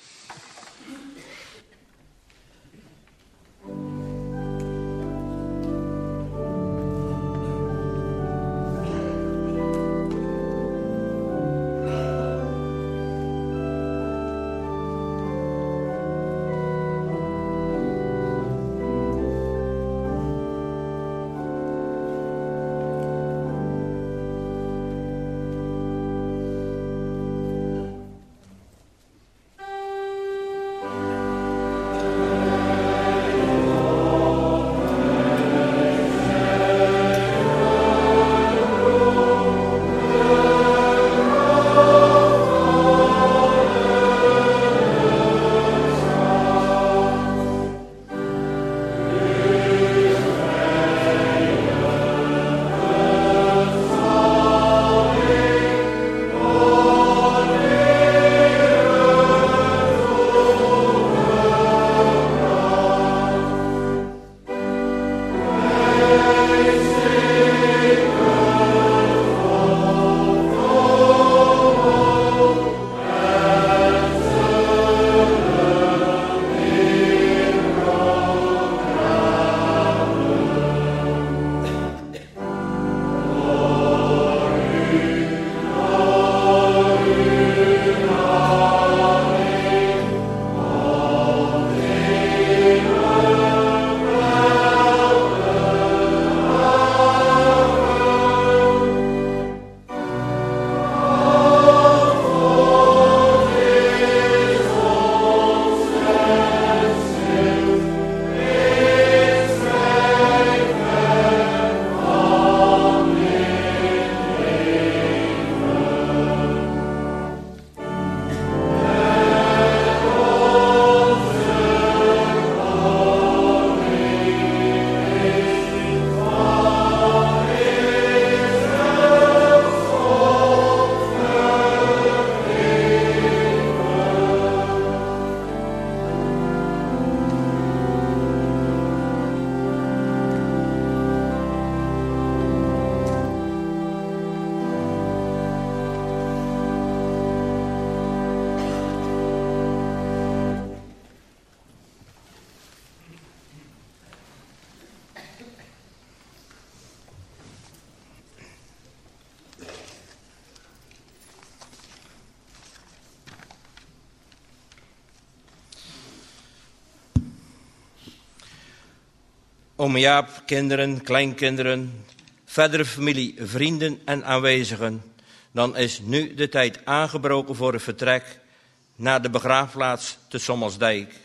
Speaker 1: Oom Jaap, kinderen, kleinkinderen, verdere familie, vrienden en aanwezigen, dan is nu de tijd aangebroken voor het vertrek naar de begraafplaats te Sommelsdijk.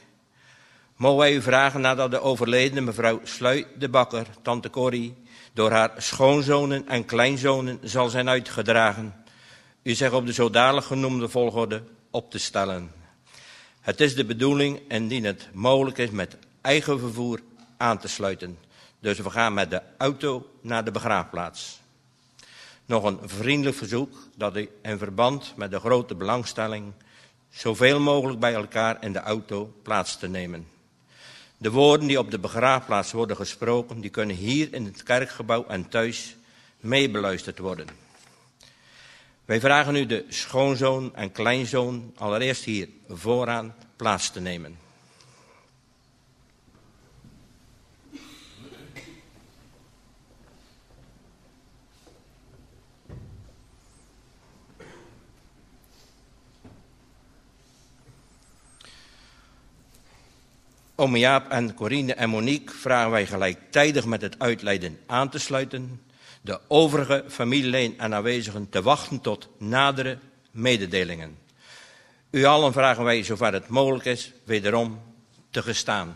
Speaker 1: Mogen wij u vragen nadat de overledene mevrouw Sluy de Bakker, tante Corrie, door haar schoonzonen en kleinzonen zal zijn uitgedragen, u zich op de zodanig genoemde volgorde op te stellen. Het is de bedoeling, indien het mogelijk is, met eigen vervoer aan te sluiten. Dus we gaan met de auto naar de begraafplaats. Nog een vriendelijk verzoek dat u in verband met de grote belangstelling zoveel mogelijk bij elkaar in de auto plaats te nemen. De woorden die op de begraafplaats worden gesproken, die kunnen hier in het kerkgebouw en thuis meebeluisterd worden. Wij vragen u de schoonzoon en kleinzoon allereerst hier vooraan plaats te nemen. Ome Jaap en Corine en Monique vragen wij gelijktijdig met het uitleiden aan te sluiten. De overige familieleden en aanwezigen te wachten tot nadere mededelingen. U allen vragen wij, zover het mogelijk is, wederom te gestaan.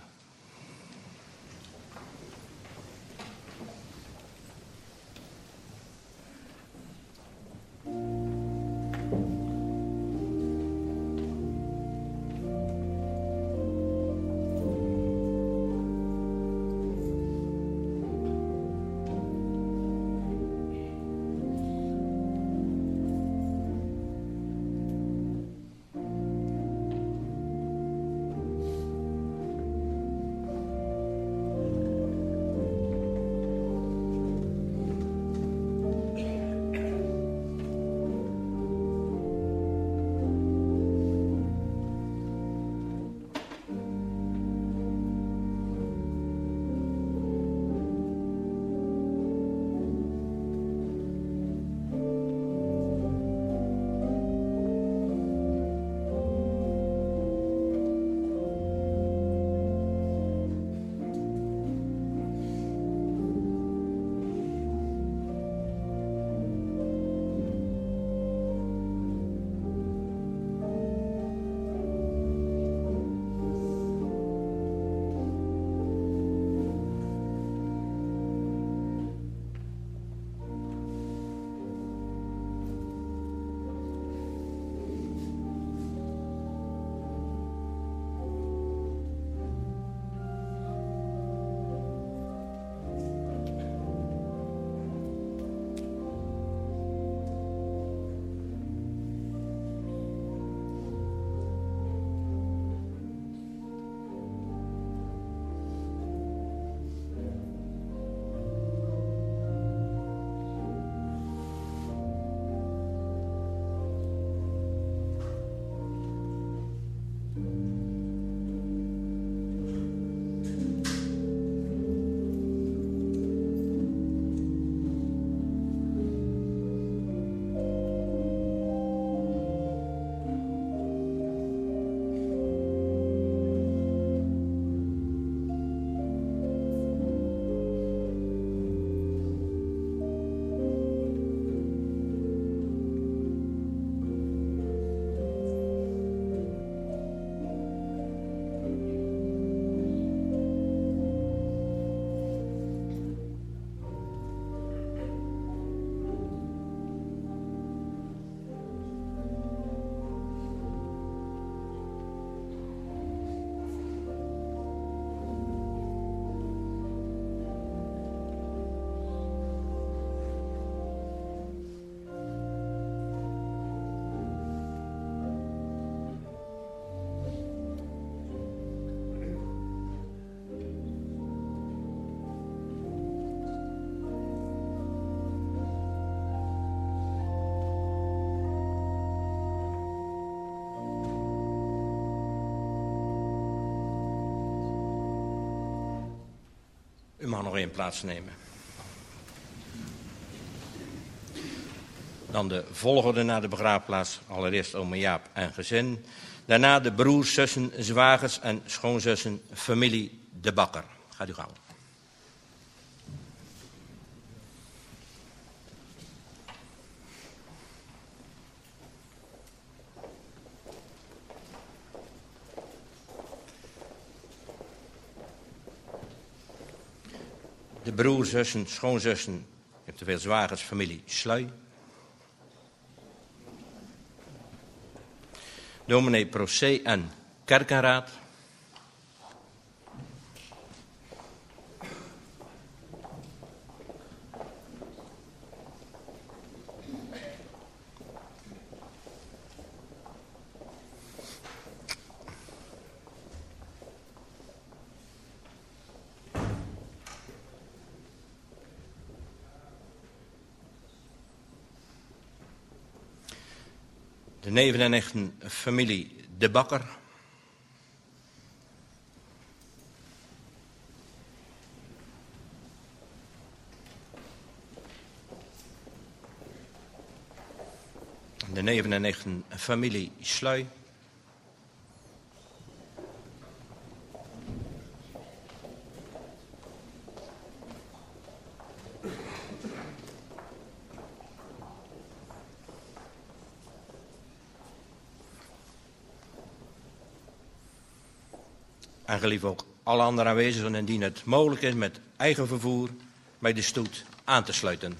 Speaker 1: U mag nog één plaats nemen. Dan de volgorde naar de begraafplaats. Allereerst ome Jaap en gezin. Daarna de broers, zussen, zwagers en schoonzussen, familie De Bakker. Gaat u gang. De broers, zussen, schoonzussen, je hebt te veel zwagers, familie Sluy. Dominee Procé en Kerkenraad. De neven en nichten familie De Bakker. De neven en nichten familie Sluy. En gelief ook alle andere aanwezigen indien het mogelijk is met eigen vervoer bij de stoet aan te sluiten.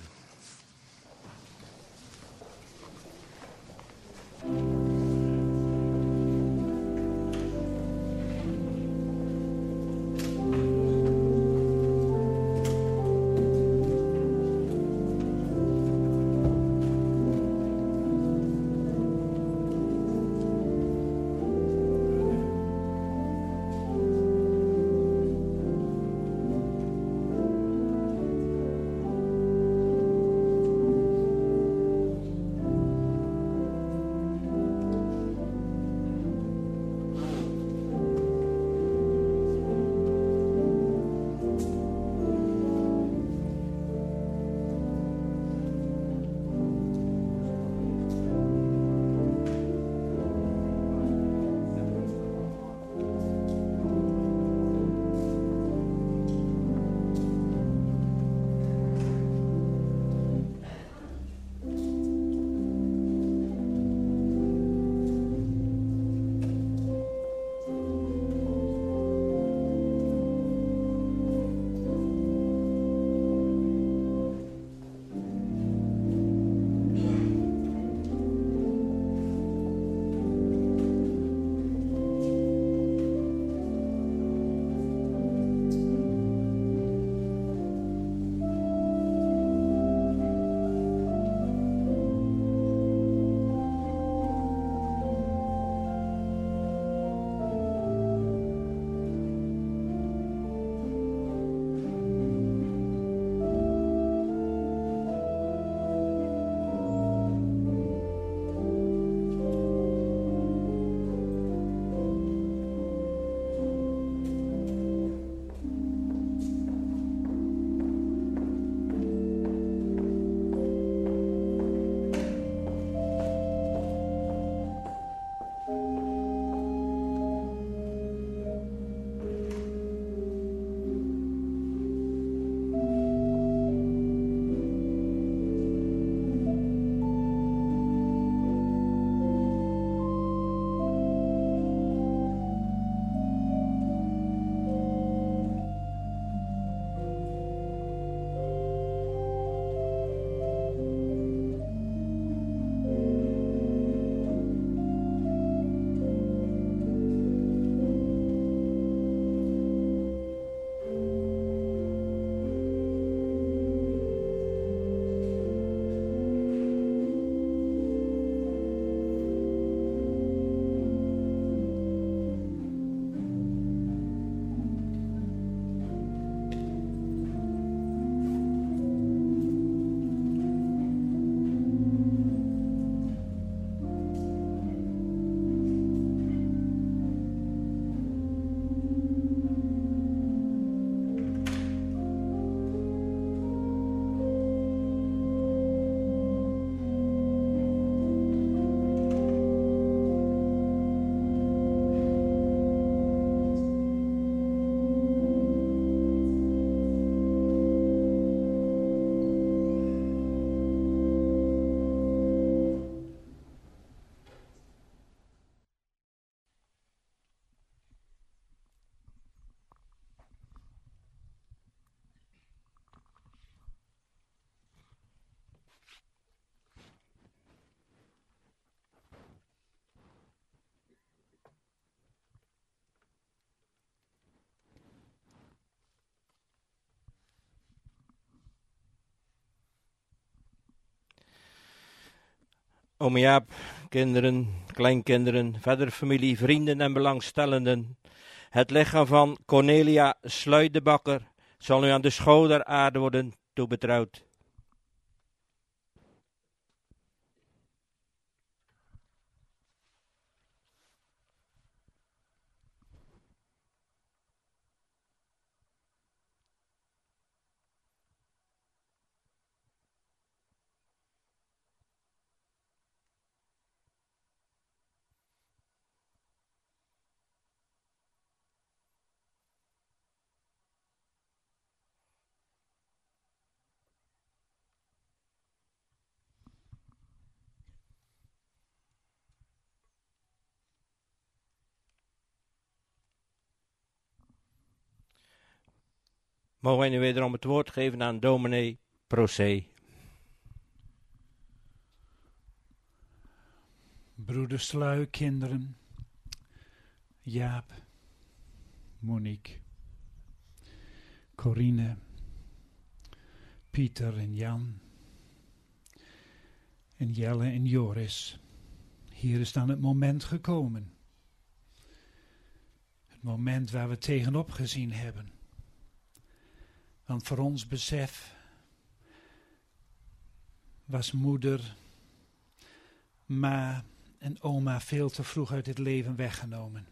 Speaker 1: Oom Jaap, kinderen, kleinkinderen, verder familie, vrienden en belangstellenden. Het lichaam van Cornelia Sluy de Bakker zal nu aan de school der aarde worden toebetrouwd. Mogen wij nu wederom het woord geven aan dominee Procé.
Speaker 2: Broeders Slui, kinderen, Jaap, Monique, Corine, Pieter en Jan en Jelle en Joris. Hier is dan het moment gekomen. Het moment waar we tegenop gezien hebben. Want voor ons besef was moeder, ma en oma veel te vroeg uit dit leven weggenomen.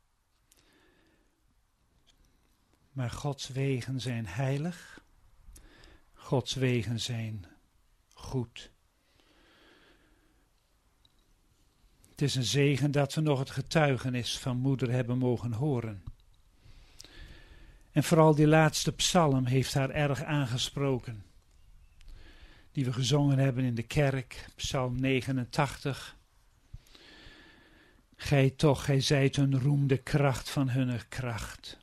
Speaker 2: Maar Gods wegen zijn heilig. Gods wegen zijn goed. Het is een zegen dat we nog het getuigenis van moeder hebben mogen horen. En vooral die laatste psalm heeft haar erg aangesproken. Die we gezongen hebben in de kerk, psalm 89. Gij zijt een roem de kracht van hunne kracht.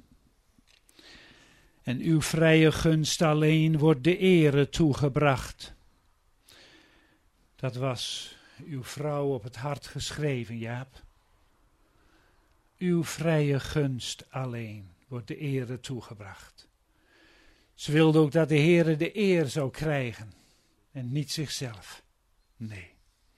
Speaker 2: En uw vrije gunst alleen wordt de ere toegebracht. Dat was uw vrouw op het hart geschreven, Jaap. Uw vrije gunst alleen wordt de ere toegebracht. Ze wilde ook dat de Heere de eer zou krijgen en niet zichzelf. Nee.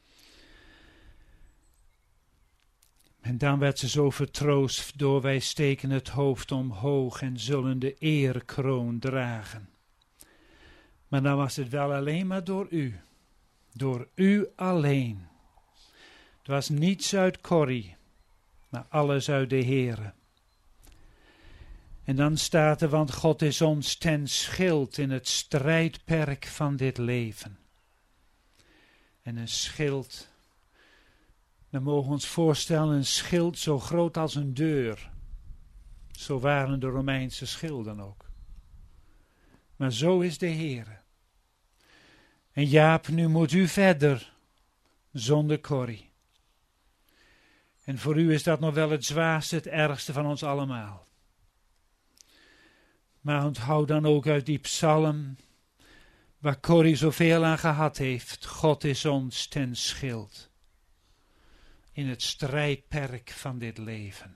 Speaker 2: En dan werd ze zo vertroost door wij steken het hoofd omhoog en zullen de eerkroon dragen. Maar dan was het wel alleen maar door u. Door u alleen. Het was niets uit Corrie, maar alles uit de Heere. En dan staat er, want God is ons ten schild in het strijdperk van dit leven. En een schild, dan mogen we ons voorstellen, een schild zo groot als een deur. Zo waren de Romeinse schilden ook. Maar zo is de Heere. En Jaap, nu moet u verder, zonder Corrie. En voor u is dat nog wel het zwaarste, het ergste van ons allemaal. Maar onthoud dan ook uit die psalm, waar Corrie zoveel aan gehad heeft, God is ons ten schild. In het strijdperk van dit leven.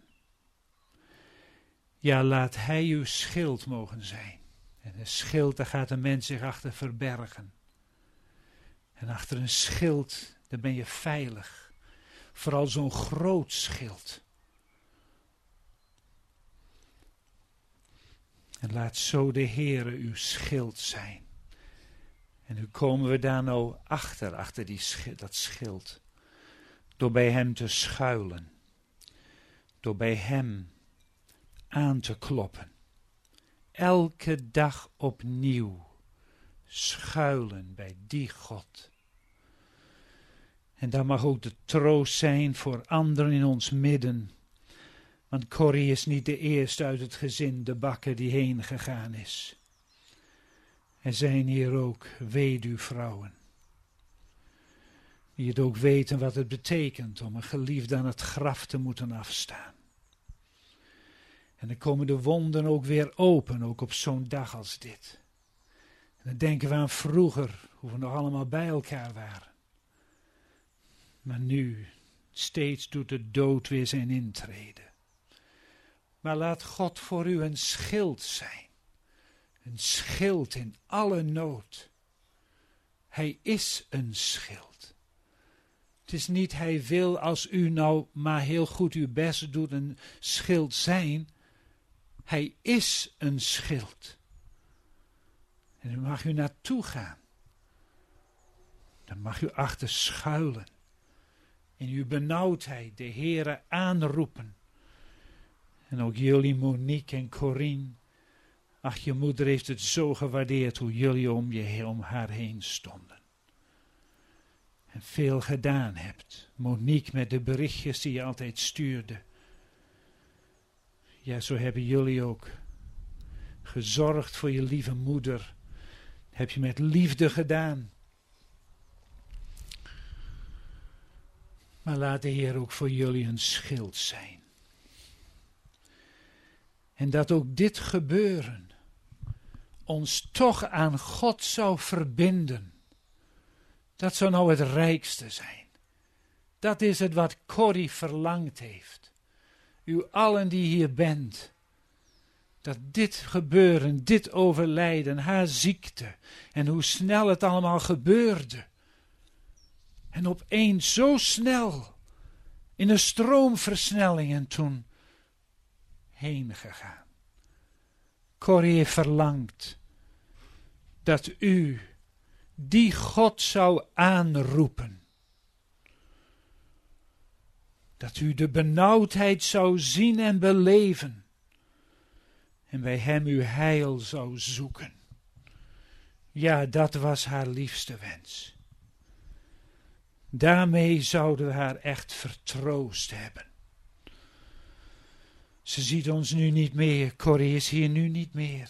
Speaker 2: Ja, laat hij uw schild mogen zijn. En een schild, daar gaat een mens zich achter verbergen. En achter een schild, daar ben je veilig. Vooral zo'n groot schild. En laat zo de Heere uw schild zijn. En nu komen we daar nou achter dat schild. Door bij hem te schuilen. Door bij hem aan te kloppen. Elke dag opnieuw schuilen bij die God. En dat mag ook de troost zijn voor anderen in ons midden. Want Corrie is niet de eerste uit het gezin, de bakker die heen gegaan is. Er zijn hier ook weduwvrouwen. Die het ook weten wat het betekent om een geliefde aan het graf te moeten afstaan. En dan komen de wonden ook weer open, ook op zo'n dag als dit. En dan denken we aan vroeger, hoe we nog allemaal bij elkaar waren. Maar nu, steeds doet de dood weer zijn intrede. Maar laat God voor u een schild zijn. Een schild in alle nood. Hij is een schild. Het is niet hij wil als u nou maar heel goed uw best doet een schild zijn. Hij is een schild. En dan mag u naartoe gaan. Dan mag u achter schuilen. In uw benauwdheid de Heere aanroepen. En ook jullie, Monique en Corine. Ach, je moeder heeft het zo gewaardeerd hoe jullie om haar heen stonden. En veel gedaan hebt. Monique met de berichtjes die je altijd stuurde. Ja, zo hebben jullie ook gezorgd voor je lieve moeder. Heb je met liefde gedaan. Maar laat de Heer ook voor jullie een schild zijn. En dat ook dit gebeuren ons toch aan God zou verbinden. Dat zou nou het rijkste zijn. Dat is het wat Corrie verlangd heeft. U allen die hier bent. Dat dit gebeuren, dit overlijden, haar ziekte en hoe snel het allemaal gebeurde. En opeens zo snel, in een stroomversnelling en toen heen gegaan. Corrie heeft verlangd dat u die God zou aanroepen. Dat u de benauwdheid zou zien en beleven. En bij hem uw heil zou zoeken. Ja, dat was haar liefste wens. Daarmee zouden we haar echt vertroost hebben. Ze ziet ons nu niet meer. Corrie is hier nu niet meer.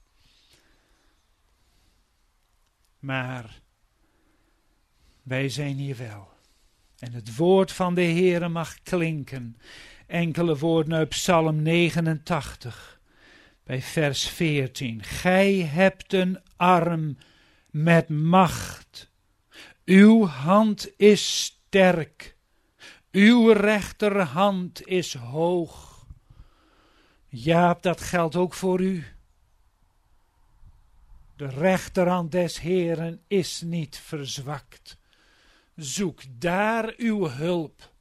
Speaker 2: Maar wij zijn hier wel. En het woord van de Heere mag klinken. Enkele woorden uit Psalm 89. Bij vers 14. Gij hebt een arm met macht. Uw hand is sterk. Uw rechterhand is hoog. Ja, dat geldt ook voor u. De rechterhand des Heeren is niet verzwakt. Zoek daar uw hulp.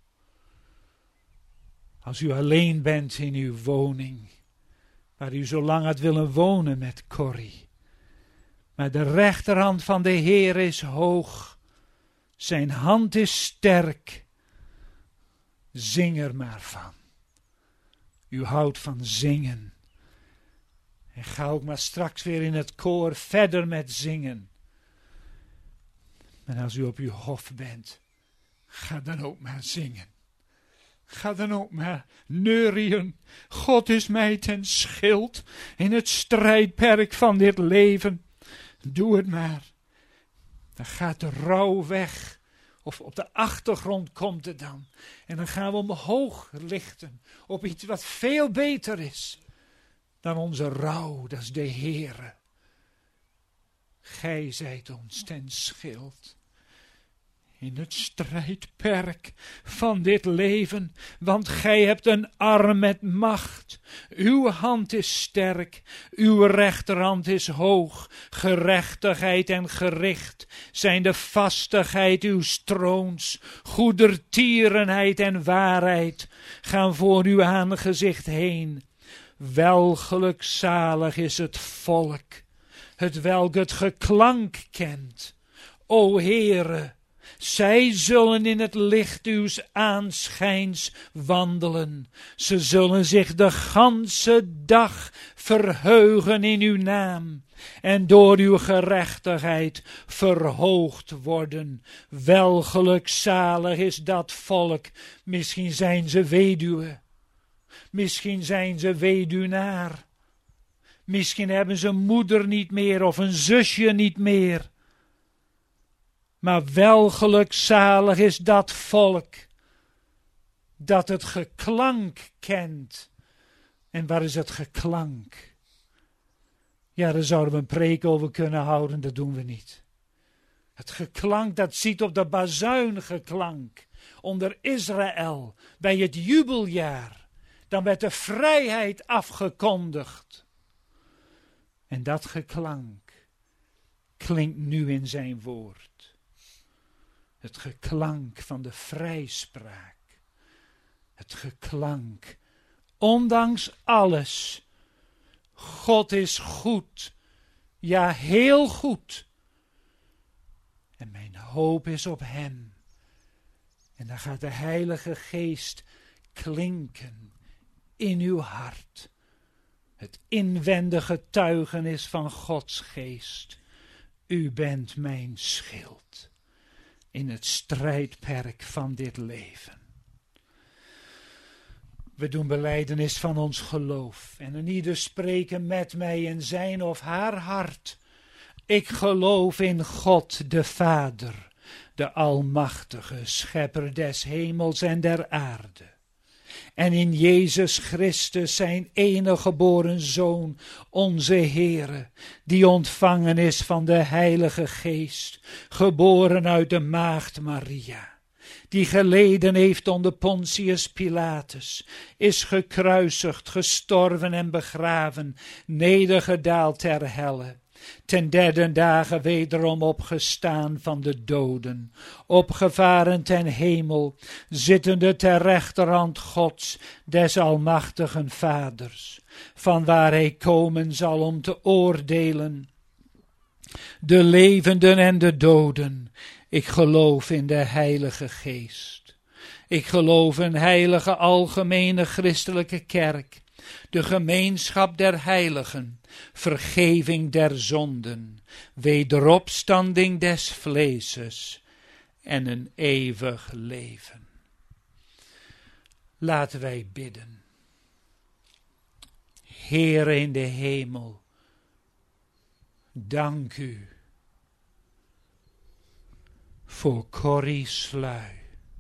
Speaker 2: Als u alleen bent in uw woning, waar u zo lang had willen wonen met Corrie. Maar de rechterhand van de Heer is hoog. Zijn hand is sterk. Zing er maar van. U houdt van zingen. En ga ook maar straks weer in het koor verder met zingen. En als u op uw hof bent, ga dan ook maar zingen. Ga dan ook maar neurien. God is mij ten schild in het strijdperk van dit leven. Doe het maar. Dan gaat de rouw weg. Of op de achtergrond komt het dan. En dan gaan we omhoog lichten op iets wat veel beter is dan onze rouw. Dat is de Heere. Gij zijt ons ten schild in het strijdperk van dit leven, want gij hebt een arm met macht. Uw hand is sterk, uw rechterhand is hoog. Gerechtigheid en gericht zijn de vastigheid uw troons. Goedertierenheid en waarheid gaan voor uw aangezicht heen. Welgelukzalig is het volk, het welk het geklank kent. O Heere, zij zullen in het licht uws aanschijns wandelen. Ze zullen zich de ganse dag verheugen in uw naam en door uw gerechtigheid verhoogd worden. Welgelukzalig is dat volk. Misschien zijn ze weduwe. Misschien zijn ze weduwnaar. Misschien hebben ze een moeder niet meer of een zusje niet meer. Maar welgelukzalig is dat volk dat het geklank kent. En waar is het geklank? Ja, daar zouden we een preek over kunnen houden, dat doen we niet. Het geklank, dat ziet op de bazuingeklank onder Israël bij het jubeljaar. Dan werd de vrijheid afgekondigd. En dat geklank klinkt nu in zijn woord. Het geklank van de vrijspraak. Het geklank, ondanks alles. God is goed, ja heel goed. En mijn hoop is op hem. En dan gaat de Heilige Geest klinken in uw hart. Het inwendige getuigenis van Gods geest. U bent mijn schild in het strijdperk van dit leven. We doen belijdenis van ons geloof en een ieder spreken met mij in zijn of haar hart. Ik geloof in God de Vader, de Almachtige, Schepper des hemels en der aarde. en in Jezus Christus, zijn enige geboren Zoon, onze Heere, die ontvangen is van de Heilige Geest, geboren uit de maagd Maria, die geleden heeft onder Pontius Pilatus, is gekruisigd, gestorven en begraven, nedergedaald ter helle, ten derde dagen wederom opgestaan van de doden, opgevaren ten hemel, zittende ter rechterhand Gods, des almachtigen Vaders, vanwaar hij komen zal om te oordelen de levenden en de doden. Ik geloof in de Heilige Geest. Ik geloof in heilige algemene christelijke kerk, de gemeenschap der heiligen, vergeving der zonden, wederopstanding des vleeses en een eeuwig leven. Laten wij bidden. Heere in de hemel, dank u voor Corrie Sluy,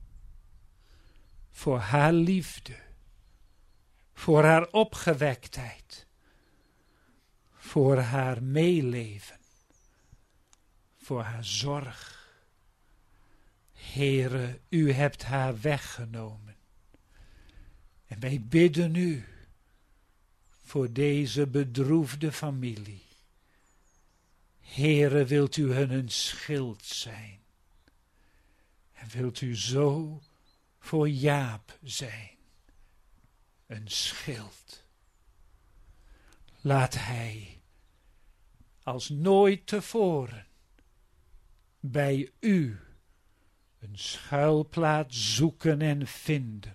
Speaker 2: voor haar liefde, voor haar opgewektheid, voor haar meeleven, voor haar zorg. Heere, u hebt haar weggenomen. En wij bidden u voor deze bedroefde familie. Heere, wilt u hun een schild zijn? En wilt u zo voor Jaap zijn? Een schild. Laat hij als nooit tevoren bij u een schuilplaats zoeken en vinden.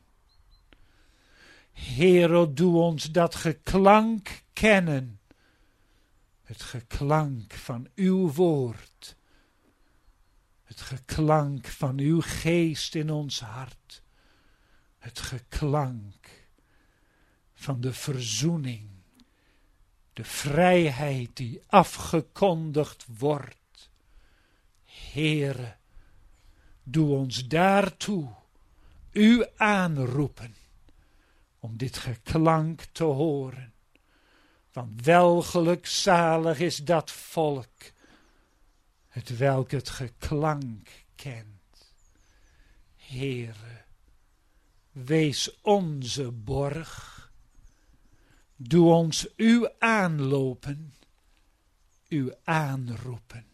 Speaker 2: Heere, doe ons dat geklank kennen, het geklank van uw woord, het geklank van uw geest in ons hart, het geklank van de verzoening, de vrijheid die afgekondigd wordt. Heere, doe ons daartoe u aanroepen om dit geklank te horen. Want welgelukzalig is dat volk, het welk het geklank kent. Heere, wees onze borg. Doe ons u aanlopen, u aanroepen.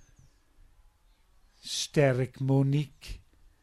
Speaker 2: Sterk Monique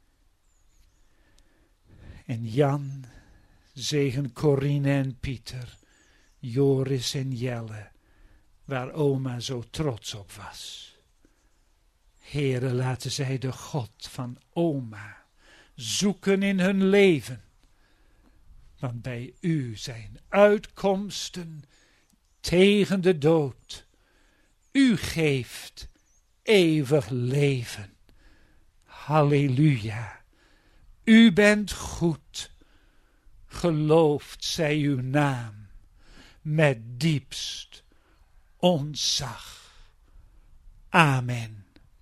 Speaker 2: en Jan, zegen Corine en Pieter, Joris en Jelle, waar oma zo trots op was. Heere, laten zij de God van oma zoeken in hun leven. Want bij u zijn uitkomsten tegen de dood. U geeft eeuwig leven. Halleluja. U bent goed. Geloofd zij uw naam met diepst ontzag. Amen.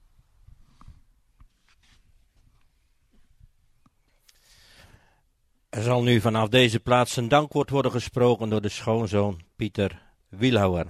Speaker 1: Er zal nu vanaf deze plaats een dankwoord worden gesproken door de schoonzoon Pieter Wielhouwer.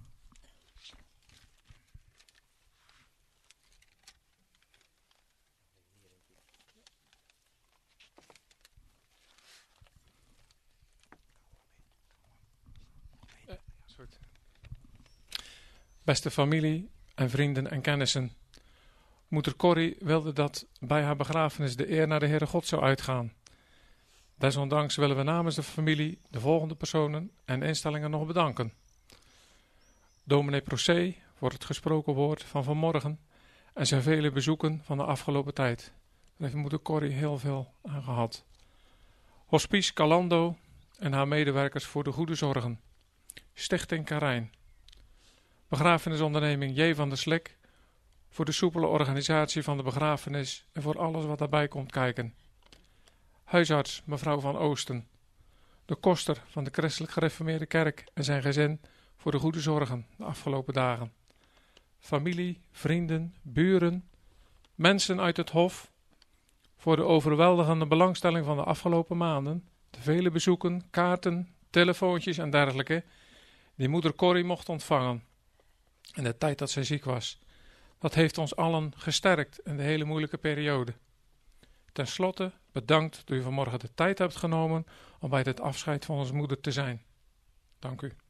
Speaker 3: Beste familie en vrienden en kennissen, moeder Corrie wilde dat bij haar begrafenis de eer naar de Heere God zou uitgaan. Desondanks willen we namens de familie de volgende personen en instellingen nog bedanken. Dominee Procé voor het gesproken woord van vanmorgen en zijn vele bezoeken van de afgelopen tijd. Daar heeft moeder Corrie heel veel aan gehad. Hospice Calando en haar medewerkers voor de goede zorgen. Stichting Karijn. Begrafenisonderneming J. van der Slik voor de soepele organisatie van de begrafenis en voor alles wat daarbij komt kijken. Huisarts mevrouw van Oosten. De koster van de Christelijk Gereformeerde Kerk en zijn gezin voor de goede zorgen de afgelopen dagen. Familie, vrienden, buren, mensen uit het hof voor de overweldigende belangstelling van de afgelopen maanden De vele bezoeken, kaarten, telefoontjes en dergelijke die moeder Corrie mocht ontvangen in de tijd dat zij ziek was. Dat heeft ons allen gesterkt in de hele moeilijke periode. Ten slotte bedankt dat u vanmorgen de tijd hebt genomen om bij dit afscheid van onze moeder te zijn. Dank u.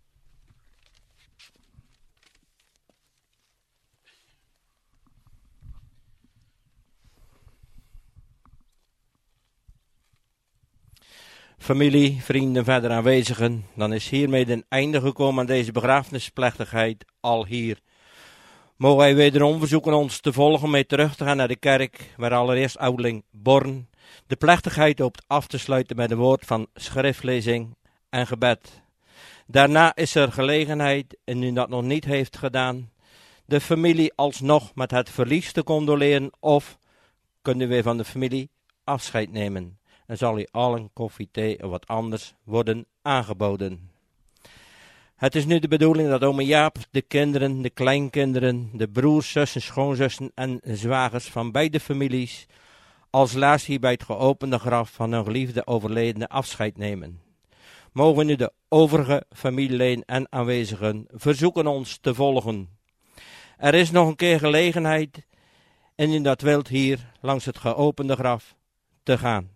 Speaker 1: Familie, vrienden, verder aanwezigen, dan is hiermee een einde gekomen aan deze begrafenisplechtigheid al hier. Mogen wij wederom verzoeken ons te volgen met terug te gaan naar de kerk, waar allereerst ouderling Born de plechtigheid hoopt af te sluiten met een woord van schriftlezing en gebed. Daarna is er gelegenheid, en u dat nog niet heeft gedaan, de familie alsnog met het verlies te condoleren, of kunnen we van de familie afscheid nemen. Dan zal u allen koffie, thee of wat anders worden aangeboden. Het is nu de bedoeling dat ome Jaap de kinderen, de kleinkinderen, de broers, zussen, schoonzussen en zwagers van beide families als laatst hier bij het geopende graf van hun geliefde overledene afscheid nemen. Mogen we nu de overige familieleden en aanwezigen verzoeken ons te volgen. Er is nog een keer gelegenheid, en in dat wilt hier langs het geopende graf te gaan.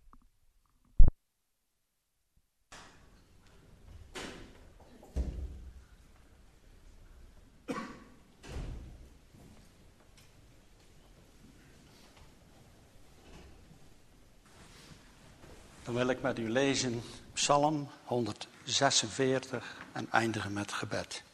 Speaker 4: Dan wil ik met u lezen Psalm 146 en eindigen met gebed.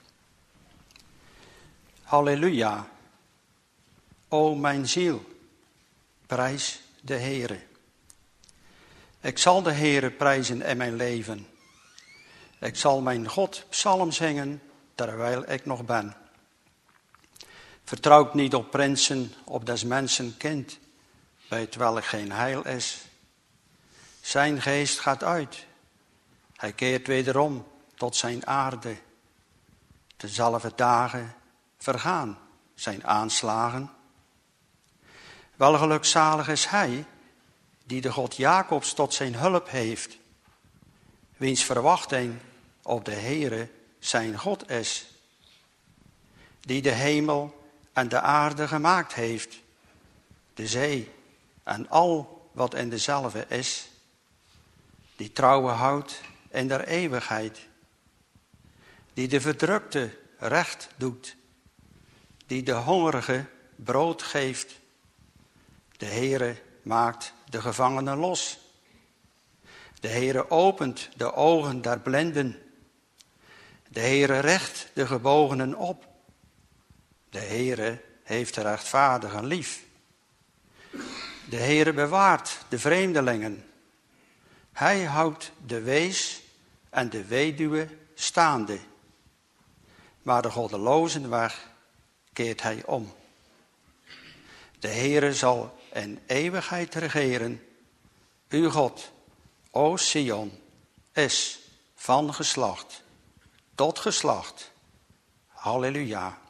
Speaker 4: Halleluja, o mijn ziel, prijs de Heere. Ik zal de Heere prijzen in mijn leven. Ik zal mijn God psalm zingen, terwijl ik nog ben. Vertrouwt niet op prinsen, op des mensen kind, bij het welk geen heil is. Zijn geest gaat uit. Hij keert wederom tot zijn aarde. Dezelfde dagen vergaan zijn aanslagen. Wel gelukzalig is hij, die de God Jacobs tot zijn hulp heeft. Wiens verwachting op de Heere zijn God is. Die de hemel en de aarde gemaakt heeft. De zee en al wat in dezelfde is. Die trouwe houdt in der eeuwigheid. Die de verdrukte recht doet. Die de hongerige brood geeft. De Heere maakt de gevangenen los. De Heere opent de ogen der blinden. De Heere recht de gebogenen op. De Heere heeft de rechtvaardigen lief. De Heere bewaart de vreemdelingen. Hij houdt de wees en de weduwe staande. Maar de goddelozen weg keert hij om. De Heere zal in eeuwigheid regeren. Uw God, o Sion, is van geslacht tot geslacht. Halleluja.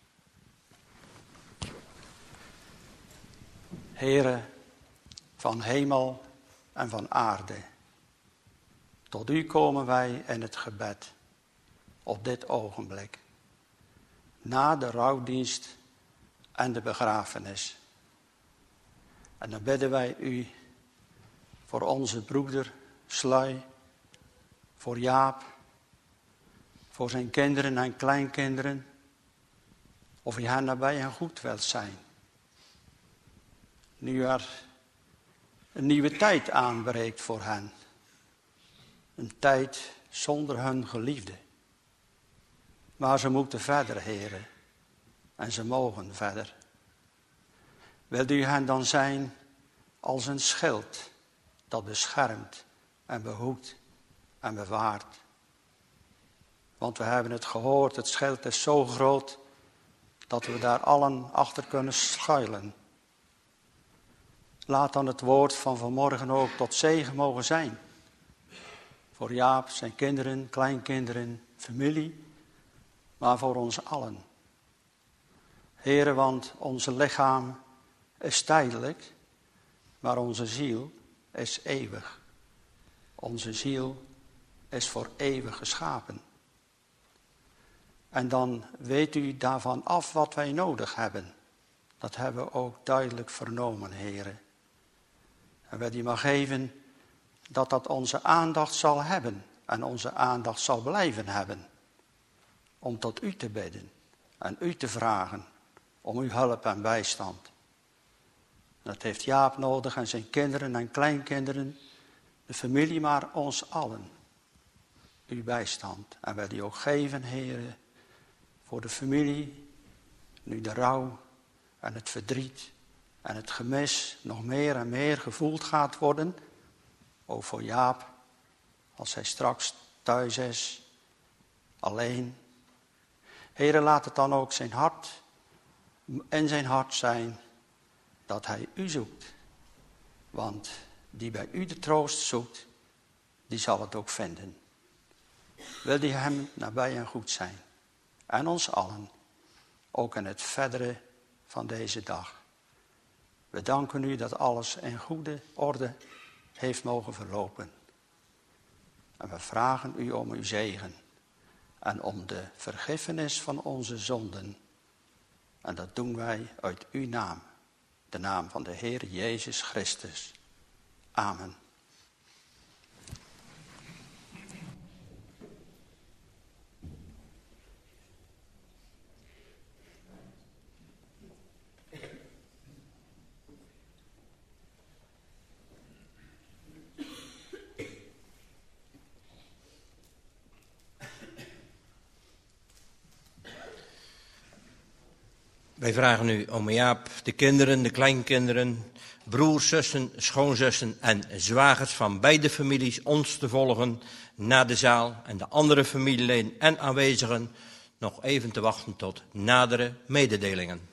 Speaker 4: Heere van hemel en van aarde. Tot u komen wij in het gebed op dit ogenblik. Na de rouwdienst en de begrafenis. En dan bidden wij u voor onze broeder Sluy, voor Jaap, voor zijn kinderen en kleinkinderen, of u hen nabij en goed wilt zijn. Nu er een nieuwe tijd aanbreekt voor hen. Een tijd zonder hun geliefde. Maar ze moeten verder, Heere. En ze mogen verder. Wilt u hen dan zijn als een schild dat beschermt en behoedt en bewaart. Want we hebben het gehoord, het schild is zo groot dat we daar allen achter kunnen schuilen. Laat dan het woord van vanmorgen ook tot zegen mogen zijn. Voor Jaap, zijn kinderen, kleinkinderen, familie, maar voor ons allen. Heere, want onze lichaam is tijdelijk, maar onze ziel is eeuwig. Onze ziel is voor eeuwig geschapen. En dan weet u daarvan af wat wij nodig hebben. Dat hebben we ook duidelijk vernomen, heren. En wil u maar geven dat dat onze aandacht zal hebben en onze aandacht zal blijven hebben. Om tot u te bidden en u te vragen om uw hulp en bijstand. Dat heeft Jaap nodig en zijn kinderen en kleinkinderen, de familie, maar ons allen. Uw bijstand. En wil u ook geven, heren, voor de familie, nu de rouw en het verdriet en het gemis nog meer en meer gevoeld gaat worden. Ook voor Jaap, als hij straks thuis is, alleen. Heren, laat het dan ook in zijn hart zijn dat hij u zoekt. Want die bij u de troost zoekt, die zal het ook vinden. Wil die hem nabij en goed zijn. En ons allen, ook in het verdere van deze dag. We danken u dat alles in goede orde heeft mogen verlopen. En we vragen u om uw zegen en om de vergiffenis van onze zonden. En dat doen wij uit uw naam, de naam van de Heer Jezus Christus. Amen.
Speaker 1: Wij vragen u, ome Jaap, de kinderen, de kleinkinderen, broers, zussen, schoonzussen en zwagers van beide families ons te volgen naar de zaal en de andere familieleden en aanwezigen nog even te wachten tot nadere mededelingen.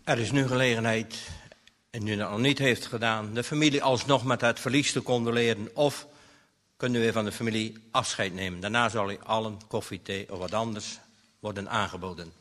Speaker 1: Er is nu gelegenheid, en u dat nog niet heeft gedaan, de familie alsnog met het verlies te condoleren. Of kunt u weer van de familie afscheid nemen. Daarna zal u allen koffie, thee of wat anders worden aangeboden.